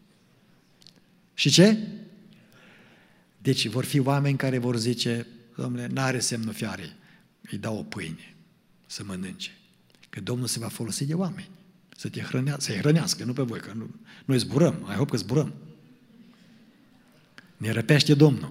ce? Deci vor fi oameni care vor zice, Dom'le, n-are semnul fiarei, îi dau o pâine să mănânce. Că Domnul se va folosi de oameni să-i hrănească, nu pe voi, că noi zburăm, I hope că zburăm. Ne răpește Domnul.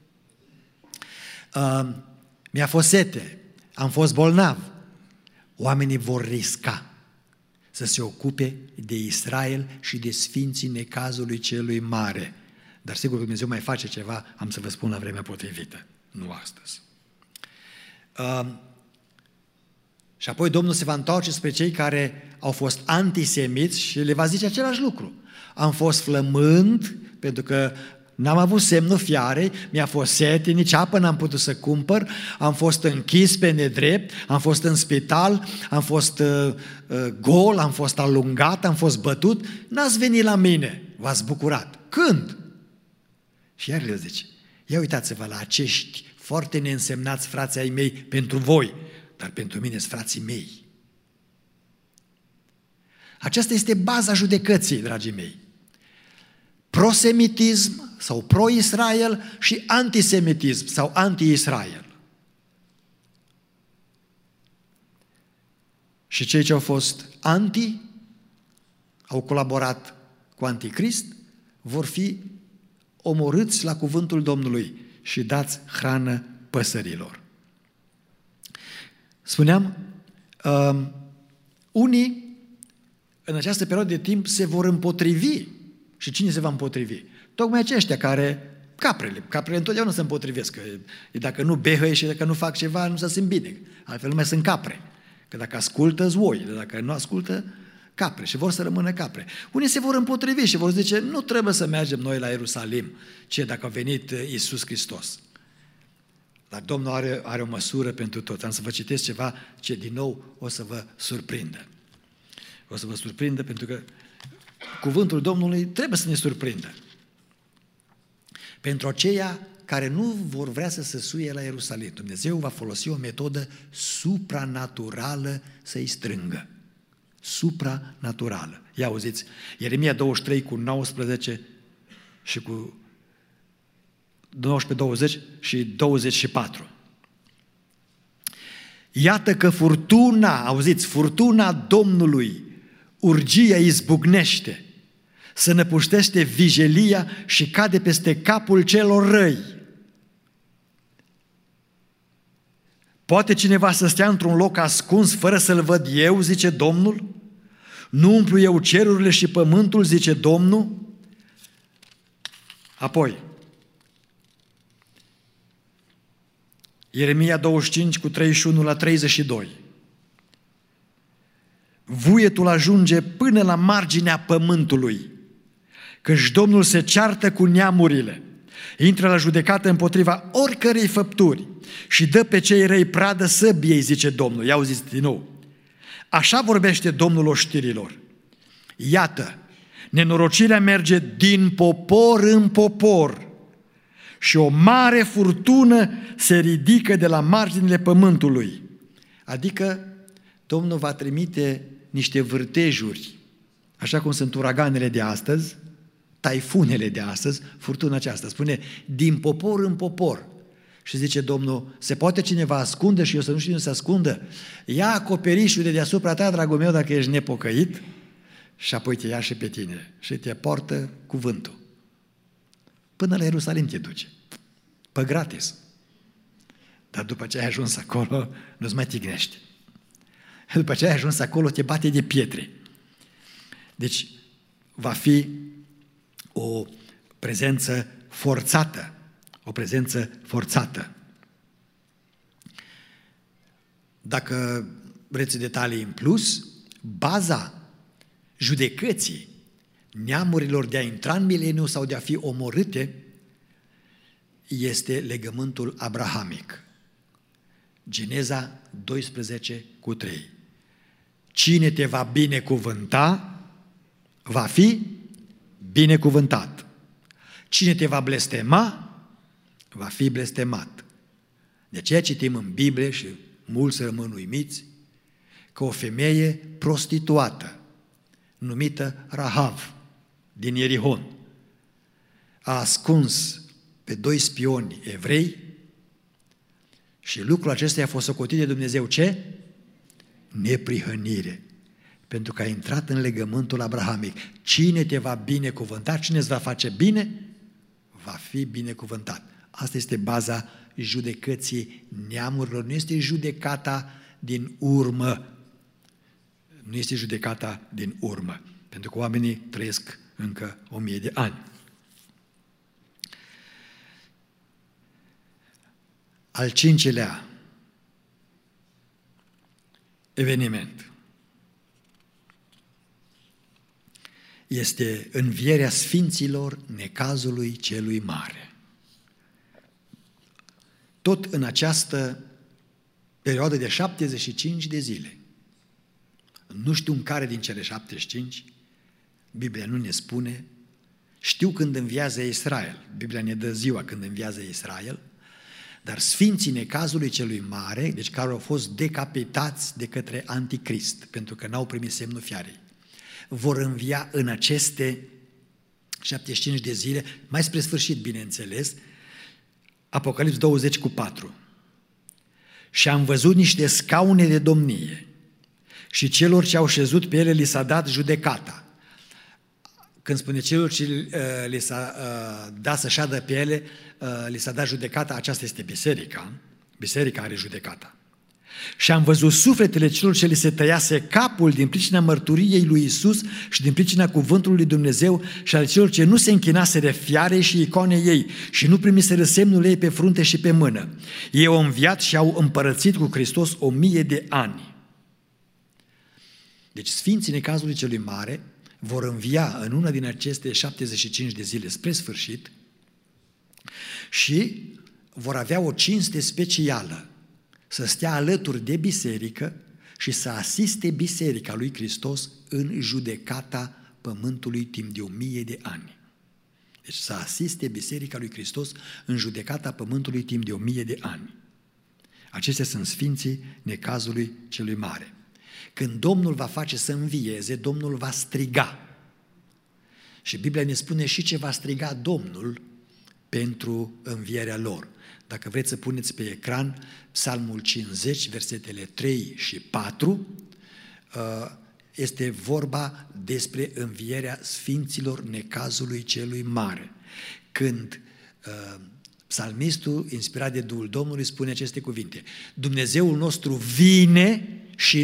Mi-a fost sete, am fost bolnav. Oamenii vor risca să se ocupe de Israel și de sfinții necazului celui mare. Dar sigur că Dumnezeu mai face ceva, am să vă spun la vremea potrivită, nu astăzi. Și apoi Domnul se va întoarce spre cei care au fost antisemiți și le va zice același lucru. Am fost flămând, pentru că n-am avut semnul fiarei, mi-a fost sete, nici apă n-am putut să cumpăr, am fost închis pe nedrept, am fost în spital, am fost gol, am fost alungat, am fost bătut, n-ați venit la mine, v-ați bucurat. Când? Și iar le zice, ia uitați-vă la acești foarte neînsemnați frații ai mei pentru voi, dar pentru mine sunt frații mei. Aceasta este baza judecății, dragii mei. Prosemitism sau pro-Israel și antisemitism sau anti-Israel. Și cei ce au fost anti, au colaborat cu Anticrist, vor fi omorâți la cuvântul Domnului și dați hrană păsărilor. Spuneam, unii în această perioadă de timp se vor împotrivi. Și cine se va împotrivi? Tocmai aceștia care, caprele întotdeauna se împotrivesc, că dacă nu behăie și dacă nu fac ceva, nu se simt bine, altfel nu mai sunt capre, că dacă ascultă, zvoi, dacă nu ascultă, capre și vor să rămână capre. Unii se vor împotrivi și vor zice, nu trebuie să mergem noi la Ierusalim, ce dacă a venit Iisus Hristos. Dar Domnul are o măsură pentru tot. Am să vă citesc ceva ce din nou o să vă surprindă. O să vă surprindă pentru că cuvântul Domnului trebuie să ne surprindă. Pentru aceia care nu vor vrea să se suie la Ierusalim, Dumnezeu va folosi o metodă supranaturală să-i strângă. Supranaturală. Ia auziți, Ieremia 23 cu 19 și cu 19, 20 și 24. Iată că furtuna, auziți, furtuna Domnului, urgia izbucnește, se năpuștește vijelia și cade peste capul celor răi. Poate cineva să stea într-un loc ascuns fără să-l văd eu, zice Domnul? Nu umplu eu cerurile și pământul, zice Domnul? Apoi, Ieremia 25 cu 31 la 32. Vuietul ajunge până la marginea pământului, căci Domnul se ceartă cu neamurile, intră la judecată împotriva oricărei făpturi și dă pe cei răi pradă săbiei, zice Domnul. Ia auziți din nou. Așa vorbește Domnul oștirilor. Iată, nenorocirea merge din popor în popor și o mare furtună se ridică de la marginile pământului. Adică Domnul va trimite niște vârtejuri, așa cum sunt uraganele de astăzi, taifunele de astăzi, furtuna aceasta. Spune, din popor în popor. Și zice Domnul, se poate cineva ascunde și eu să nu știu unde să ascundă? Ia acoperișul de deasupra ta, dragul meu, dacă ești nepocăit, și apoi te ia și pe tine și te poartă cuvântul. Până la Ierusalim te duce, pe gratis. Dar după ce ai ajuns acolo, nu-ți mai tignești. După ce ai ajuns acolo, te bate de pietre. Deci, va fi o prezență forțată. O prezență forțată. Dacă vreți detalii în plus, baza judecății neamurilor de a intra în mileniu sau de a fi omorâte este legământul abrahamic. Geneza 12 cu 3. Cine te va binecuvânta, va fi binecuvântat. Cine te va blestema, va fi blestemat. De aceea citim în Biblie și mulți rămân uimiți că o femeie prostituată, numită Rahav, din Ierihon, a ascuns pe 2 spioni evrei și lucrul acesta a fost socotit de Dumnezeu ce? Neprihănire. Pentru că a intrat în legământul abrahamic. Cine te va binecuvânta, cine îți va face bine, va fi binecuvântat. Asta este baza judecății neamurilor. Nu este judecata din urmă. Nu este judecata din urmă. Pentru că oamenii trăiesc încă 1000 de ani. Al 5-lea eveniment este învierea sfinților necazului celui mare. Tot în această perioadă de 75 de zile, nu știu în care din cele 75, Biblia nu ne spune, știu când înviază Israel, Biblia ne dă ziua când înviază Israel, Dar sfinții necazului celui mare, deci care au fost decapitați de către Anticrist, pentru că n-au primit semnul fiarei, vor învia în aceste 75 de zile, mai spre sfârșit, bineînțeles, Apocalips 20:4. Și am văzut niște scaune de domnie și celor ce au șezut pe ele li s-a dat judecata. Când spune celor ce li s-a dat să șadă pe ele, li s-a dat judecata, aceasta este biserica. Biserica are judecata. Și am văzut sufletele celor ce li se tăiase capul din pricina mărturiei lui Iisus și din pricina cuvântului lui Dumnezeu și ale celor ce nu se închinaseră fiarei și icoanei ei și nu primiseră semnul ei pe frunte și pe mână. Ei au înviat și au împărățit cu Hristos 1000 de ani. Deci sfinții necazului celui mare vor învia în una din aceste 75 de zile spre sfârșit și vor avea o cinste specială, să stea alături de biserică și să asiste biserica lui Hristos în judecata pământului timp de 1000 de ani. Deci să asiste biserica lui Hristos în judecata pământului timp de 1000 de ani. Acestea sunt sfinții necazului celui mare. Când Domnul va face să învieze, Domnul va striga. Și Biblia ne spune și ce va striga Domnul pentru învierea lor. Dacă vreți să puneți pe ecran Psalmul 50, versetele 3 și 4, este vorba despre învierea sfinților necazului celui mare. Când psalmistul, inspirat de Duhul Domnului, spune aceste cuvinte: Dumnezeul nostru vine și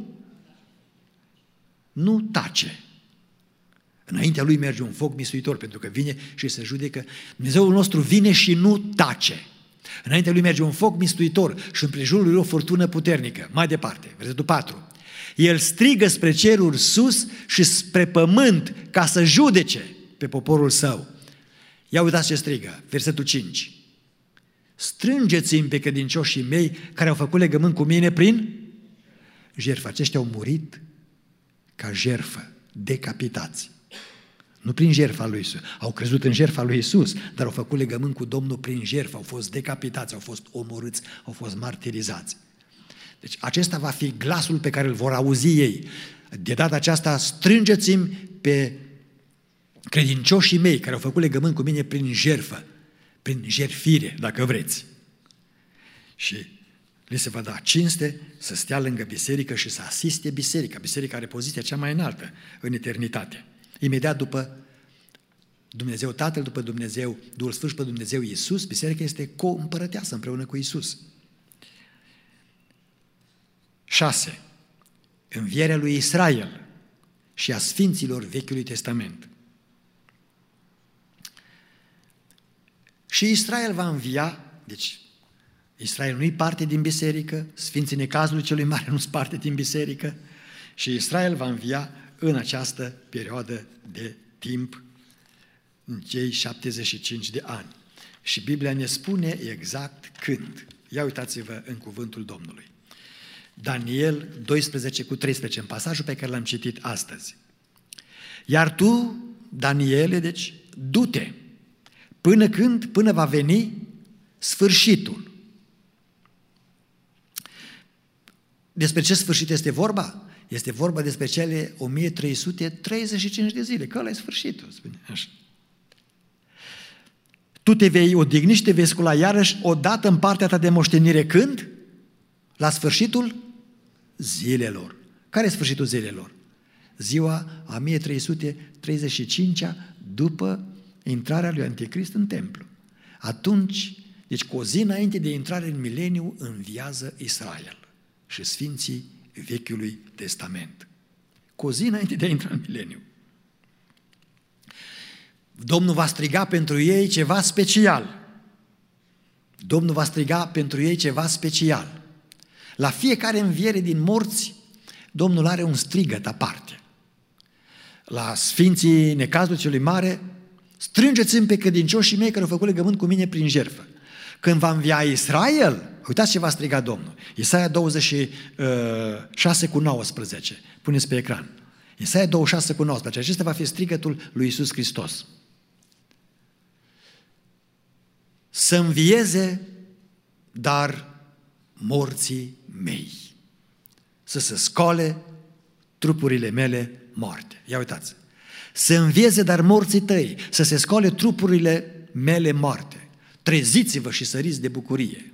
nu tace. Înaintea lui merge un foc mistuitor, pentru că vine și se judecă. Dumnezeul nostru vine și nu tace. Înaintea lui merge un foc mistuitor și în prejurul lui o furtună puternică. Mai departe, versetul 4. El strigă spre ceruri sus și spre pământ ca să judece pe poporul său. Ia uitați ce strigă, versetul 5. Strângeți-mi pe credincioșii mei care au făcut legământ cu mine prin jertfă. Aceștia au murit ca jertfă, decapitați. Nu prin jertfa lui Iisus. Au crezut în jertfa lui Iisus, dar au făcut legământ cu Domnul prin jertfă, au fost decapitați, au fost omorâți, au fost martirizați. Deci acesta va fi glasul pe care îl vor auzi ei. De data aceasta, strângeți-mi pe credincioșii mei care au făcut legământ cu mine prin jertfă, prin jertfire, dacă vreți. Și le se va da cinste să stea lângă biserică și să asiste biserica. Biserica are poziția cea mai înaltă în eternitate. Imediat după Dumnezeu Tatăl, după Dumnezeu Duhul Sfânt și pe Dumnezeu Iisus, biserica este co-împărăteasă împreună cu Iisus. 6. Învierea lui Israel și a sfinților Vechiului Testament. Și Israel va învia, deci Israel nu-i parte din biserică, sfinții necazului celui mare nu sunt parte din biserică, și Israel va învia în această perioadă de timp, în cei 75 de ani. Și Biblia ne spune exact când. Ia uitați-vă în cuvântul Domnului. Daniel 12:13, în pasajul pe care l-am citit astăzi. Iar tu, Daniele, deci, du-te. Până când? Până va veni sfârșitul. Despre ce sfârșit este vorba? Este vorba despre cele 1335 de zile, că ăla e sfârșitul, spune așa. Tu te vei odihni și te vei scula iarăși odată în partea ta de moștenire. Când? La sfârșitul zilelor. Care e sfârșitul zilelor? Ziua a 1335-a după intrarea lui Anticrist în templu. Atunci, deci cu o zi înainte de intrare în mileniu, înviază Israel și sfinții Vechiului Testament. Cu o zi înainte de a intra în mileniu. Domnul va striga pentru ei ceva special. Domnul va striga pentru ei ceva special. La fiecare înviere din morți, Domnul are un strigăt aparte. La sfinții necazului celui mare, strângeți-mi pe credincioșii mei care au făcut legământ cu mine prin jertfă. Când va învia Israel, uitați ce va striga Domnul. Isaia 26:19. Puneți pe ecran. Isaia 26:19. Acesta va fi strigătul lui Iisus Hristos. Să învieze dar morții mei. Să se scole trupurile mele moarte. Ia uitați. Să învieze dar morții tăi, să se scole trupurile mele moarte. Treziți-vă și săriți de bucurie.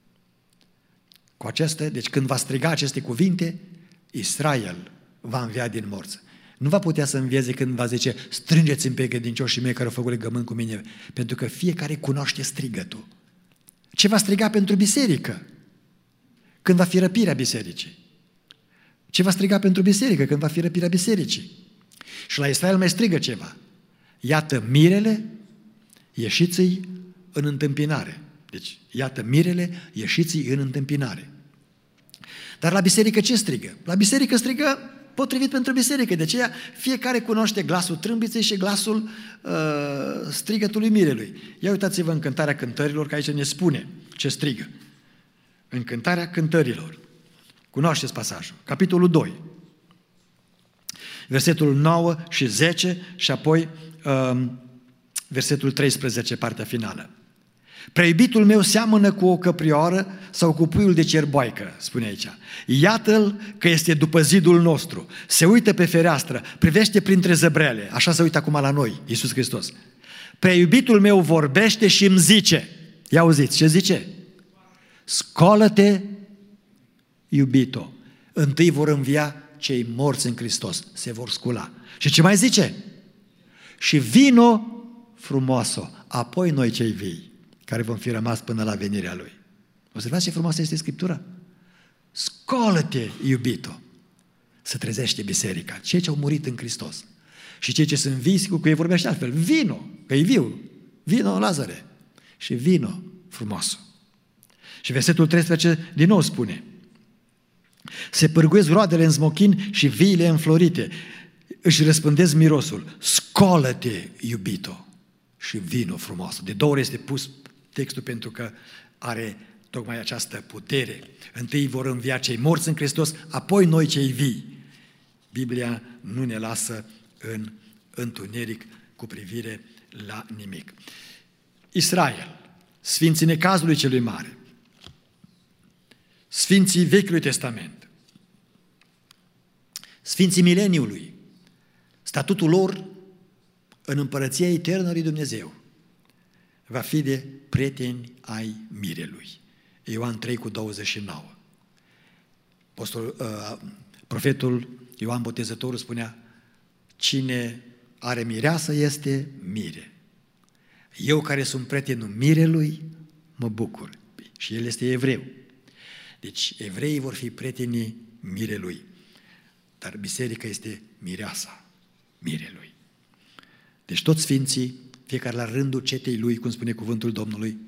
Cu acestea, deci când va striga aceste cuvinte, Israel va învia din morți. Nu va putea să învieze când va zice, strângeți-mi pe credincioșii mei care au făcut legământ cu mine, pentru că fiecare cunoaște strigătul. Ce va striga pentru biserică? Când va fi răpirea bisericii. Ce va striga pentru biserică când va fi răpirea bisericii? Și la Israel mai strigă ceva. Iată mirele, ieșiți-i în întâmpinare. Deci, iată mirele, ieșiți-i în întâmpinare. Dar la biserică ce strigă? La biserică strigă potrivit pentru biserică. De aceea fiecare cunoaște glasul trâmbiței și glasul strigătului mirelui. Ia uitați-vă în Cântarea Cântărilor, că aici ne spune ce strigă. În Cântarea Cântărilor. Cunoașteți pasajul. Capitolul 2. Versetul 9 și 10 și apoi versetul 13, partea finală. Preiubitul meu seamănă cu o căprioară sau cu puiul de cerboaică, spune aici. Iată-l că este după zidul nostru. Se uită pe fereastră, privește printre zăbrele. Așa se uită acum la noi, Iisus Hristos. Preiubitul meu vorbește și îmi zice. Ia auziți, ce zice? Scoală-te, iubito. Întâi vor învia cei morți în Hristos. Se vor scula. Și ce mai zice? Și vino frumoasă. Apoi noi cei vii, care vom fi rămas până la venirea Lui. Observați ce frumoasă este Scriptura? Scoală-te, iubito! Să trezește biserica, cei ce au murit în Hristos. Și cei ce sunt vii, cu ei vorbește altfel. Vino, că e viu. Vino, Lazare. Și vino, frumoasă. Și versetul 13 din nou spune: se pârguiesc roadele în smochin și viile înflorite. Își răspândesc mirosul. Scoală-te, iubito! Și vino frumoasă. De două ori este pus textul pentru că are tocmai această putere. Întâi vor învia cei morți în Hristos, apoi noi cei vii. Biblia nu ne lasă în întuneric cu privire la nimic. Israel, sfinții necazului celui mare, sfinții Vechiului Testament, sfinții mileniului, statutul lor în împărăția eternă lui Dumnezeu va fi de prieteni ai mirelui. Ioan 3:29. Profetul Ioan Botezătorul spunea: cine are mireasă este mire. Eu care sunt prietenul mirelui, mă bucur. Și el este evreu. Deci evreii vor fi prietenii mirelui. Dar biserica este mireasa mirelui. Deci toți sfinții, fiecare la rândul cetei lui, cum spune cuvântul Domnului,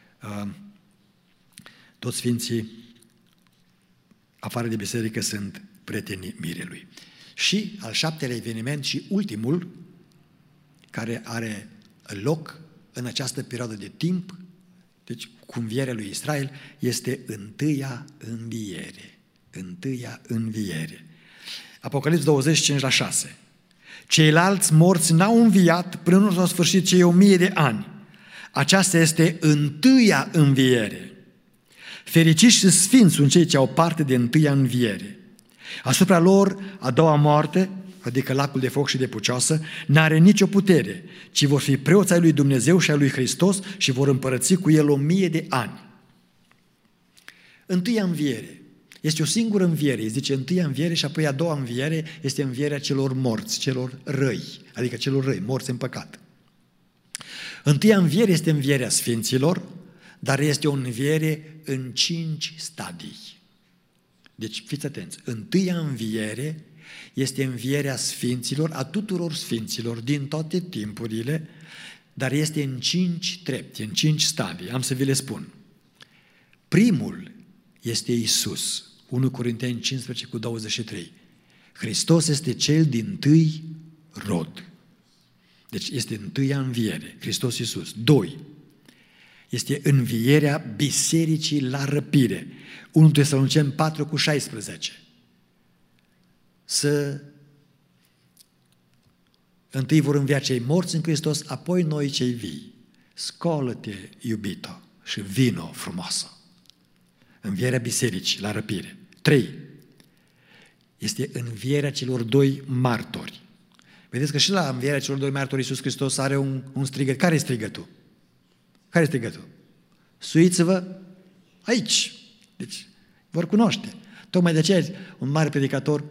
toți sfinții, afară de biserică, sunt prietenii mirelui. Și al șaptelea eveniment și ultimul, care are loc în această perioadă de timp, deci cu învierea lui Israel, este întâia înviere. Întâia înviere. Apocalips 25:6. Ceilalți morți n-au înviat până nu s-au sfârșit cei 1000 de ani. Aceasta este întâia înviere. Fericiți și sfinți sunt cei ce au parte de întâia înviere. Asupra lor, a doua moarte, adică lacul de foc și de pucioasă, n-are nicio putere, ci vor fi preoți ai lui Dumnezeu și ai lui Hristos și vor împărăți cu el 1000 de ani. Întâia înviere. Este o singură înviere, zice întâia înviere și apoi a doua înviere este învierea celor morți, celor răi, adică celor răi, morți în păcat. Întâia înviere este învierea sfinților, dar este o înviere în 5 stadii. Deci fiți atenți, întâia înviere este învierea sfinților, a tuturor sfinților din toate timpurile, dar este în 5 trepte, în 5 stadii. Am să vi le spun. Primul este Iisus. 1 Corinteni 15:23. Hristos este cel dintâi rod. Deci este întâia înviere, Hristos Iisus. 2. Este învierea bisericii la răpire. 1 Tesaloniceni 4:16. Întâi vor învia cei morți în Hristos, apoi noi cei vii. Scoală-te, iubito, și vino frumoasă. Învierea bisericii la răpire. 3. Este învierea celor 2 martori. Vedeți că și la învierea celor 2 martori Iisus Hristos are un strigăt. Care e strigătul? Care e strigătul? Suiți-vă aici. Deci, vor cunoaște. Tocmai de aceea un mare predicator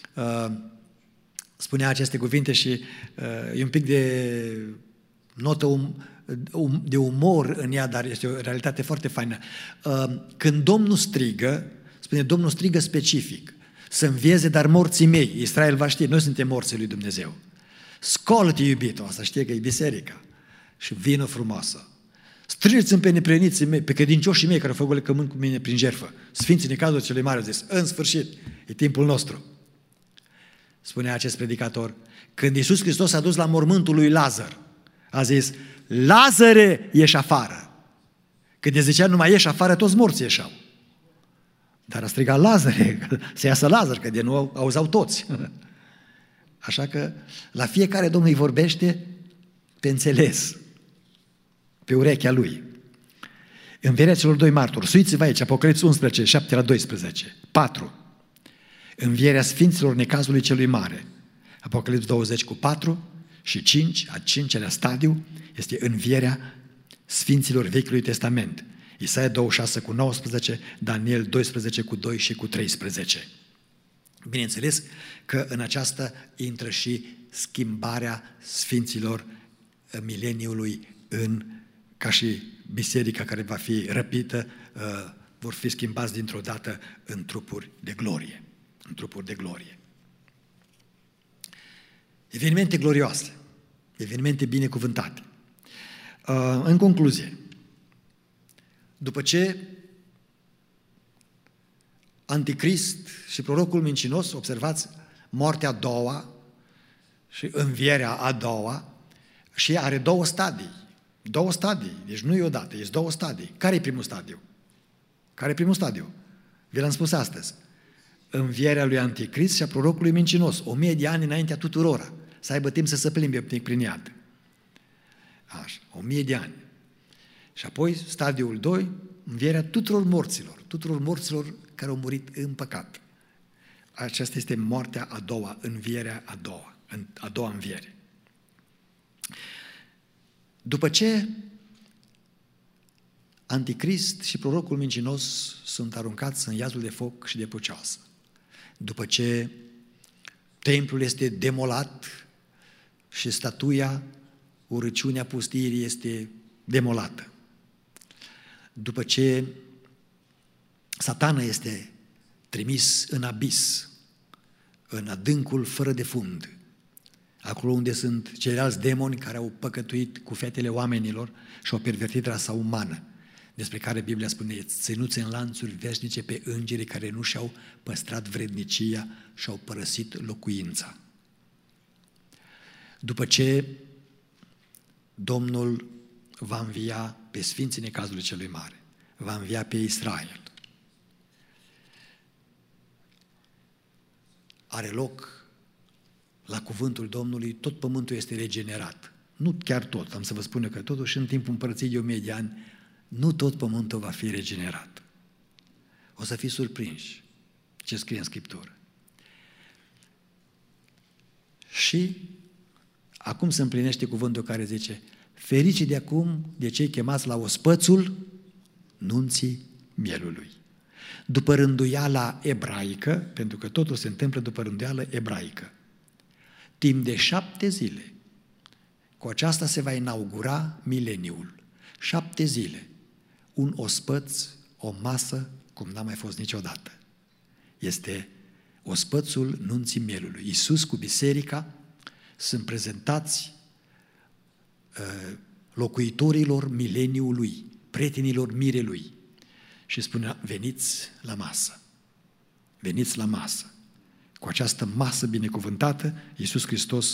spunea aceste cuvinte și e un pic de notă de umor în ea, dar este o realitate foarte faină. Când Domnul strigă, spune, Domnul strigă specific, să învieze, dar morții mei. Israel va ști, noi suntem morții lui Dumnezeu. Scolă-te, iubito, asta știe că e biserica. Și vină frumoasă. Strângeți-mi pe nepreniții mei, pe credincioșii mei care au făcut legământ cu mine prin jertfă. Sfinții necazul celui mare au zis, în sfârșit, e timpul nostru. Spunea acest predicator, când Iisus Hristos a dus la mormântul lui Lazar, a zis, Lazare, ieși afară. Când îi zicea, nu mai ieși afară, toți morții ieșeau. Dar a strigat Lazare, să iasă Lazar, că de nou auzeau toți. Așa că la fiecare Domnul îi vorbește pe înțeles, pe urechea lui. Învierea celor 2 martori. Suiți-vă aici, Apocalipsa 11, 7-12. 4. Învierea sfinților necazului celui mare. Apocalipsa 20:4 și 5, a 5-lea stadiu, este învierea sfinților Vechiului Testament. Isaia 26:19, Daniel 12:2 și 13. Bineînțeles că în aceasta intră și schimbarea sfinților mileniului ca și biserica care va fi răpită, vor fi schimbați dintr-o dată în trupuri de glorie. În trupuri de glorie. Evenimente glorioase, evenimente binecuvântate. În concluzie, după ce Anticrist și prorocul mincinos, observați, moartea a doua și învierea a doua, și are 2 stadii. 2 stadii, deci nu e odată, e 2 stadii. Care e primul stadiu? Care e primul stadiu? Vi l-am spus astăzi. Învierea lui Anticrist și a prorocului mincinos, 1000 de ani înaintea tuturora, să aibă timp să se plimbe prin iad. Așa, 1000 de ani. Și apoi, stadiul 2, învierea tuturor morților care au murit în păcat. Aceasta este moartea a doua, învierea a doua înviere. După ce Anticrist și prorocul mincinos sunt aruncați în iazul de foc și de pucioasă, după ce templul este demolat și statuia, urăciunea pustirii este demolată, după ce Satana este trimis în abis, în adâncul fără de fund, acolo unde sunt ceilalți demoni care au păcătuit cu fetele oamenilor și au pervertit rasa umană, despre care Biblia spune, ținuți în lanțuri veșnice pe îngerii care nu și-au păstrat vrednicia și au părăsit locuința. După ce Domnul va învia pe sfinții necazului celui mare, va învia pe Israel, are loc la cuvântul Domnului, tot pământul este regenerat. Nu chiar tot, am să vă spun că totuși în timpul împărăției de 1000 de ani, nu tot pământul va fi regenerat. O să fiți surprinși ce scrie în Scriptură. Și acum se împlinește cuvântul care zice, ferice de acum de cei chemați la ospățul nunții mielului. După rânduiala ebraică, pentru că totul se întâmplă după rânduială ebraică, timp de 7 zile, cu aceasta se va inaugura mileniul. 7 zile, un ospăț, o masă, cum n-a mai fost niciodată. Este ospățul nunții mielului. Iisus cu biserica sunt prezentați locuitorilor mileniului, prietenilor mirelui și spunea, veniți la masă, veniți la masă. Cu această masă binecuvântată, Iisus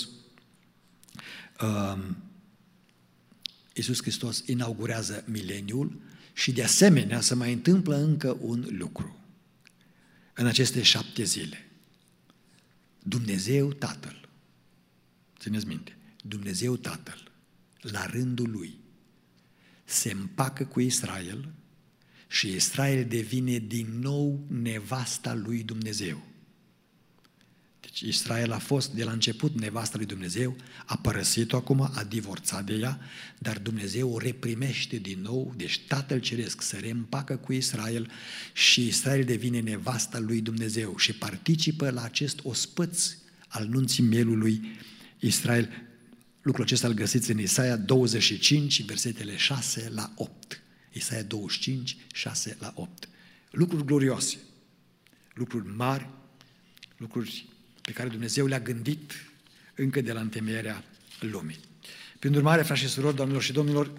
Hristos inaugurează mileniul și de asemenea se mai întâmplă încă un lucru. În aceste 7 zile, Dumnezeu Tatăl, țineți minte, Dumnezeu Tatăl, la rândul Lui, se împacă cu Israel și Israel devine din nou nevasta lui Dumnezeu. Deci Israel a fost de la început nevasta lui Dumnezeu, a părăsit-o acum, a divorțat de ea, dar Dumnezeu o reprimește din nou, deci Tatăl Ceresc se reîmpacă cu Israel și Israel devine nevasta lui Dumnezeu și participă la acest ospăț al nunții mielului Israel. Lucrul acesta îl găsiți în Isaia 25, versetele 6 la 8. Isaia 25, 6 la 8. Lucruri glorioase, lucruri mari, lucruri pe care Dumnezeu le-a gândit încă de la întemeierea lumii. Prin urmare, frați și surori, doamnelor și domnilor,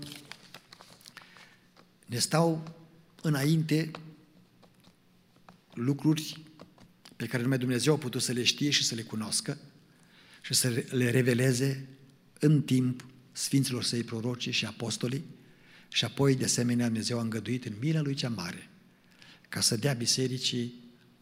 ne stau înainte lucruri pe care numai Dumnezeu a putut să le știe și să le cunoască și să le reveleze în timp Sfinților Săi proroci și apostolii și apoi, de asemenea, Dumnezeu a îngăduit în mila Lui cea mare ca să dea bisericii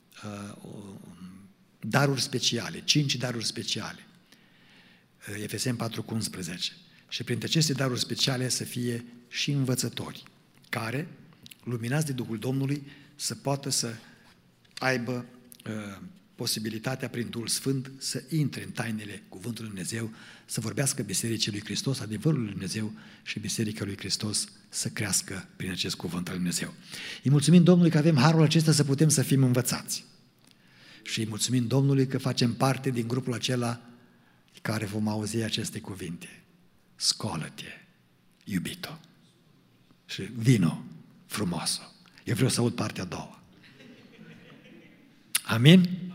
daruri speciale, 5 daruri speciale. Efeseni 4,11. Și printre aceste daruri speciale să fie și învățători, care, luminați de Duhul Domnului, să poată să aibă posibilitatea prin Duhul Sfânt să intre în tainele Cuvântului Lui Dumnezeu, să vorbească Bisericii lui Hristos, adevărul lui Dumnezeu și Biserica lui Hristos să crească prin acest Cuvânt al lui Dumnezeu. Îi mulțumim Domnului că avem harul acesta să putem să fim învățați. Și îi mulțumim Domnului că facem parte din grupul acela care vom auzi aceste cuvinte. Scoală-te, iubito, și vino, frumoasă. Eu vreau să aud partea a doua. Amin?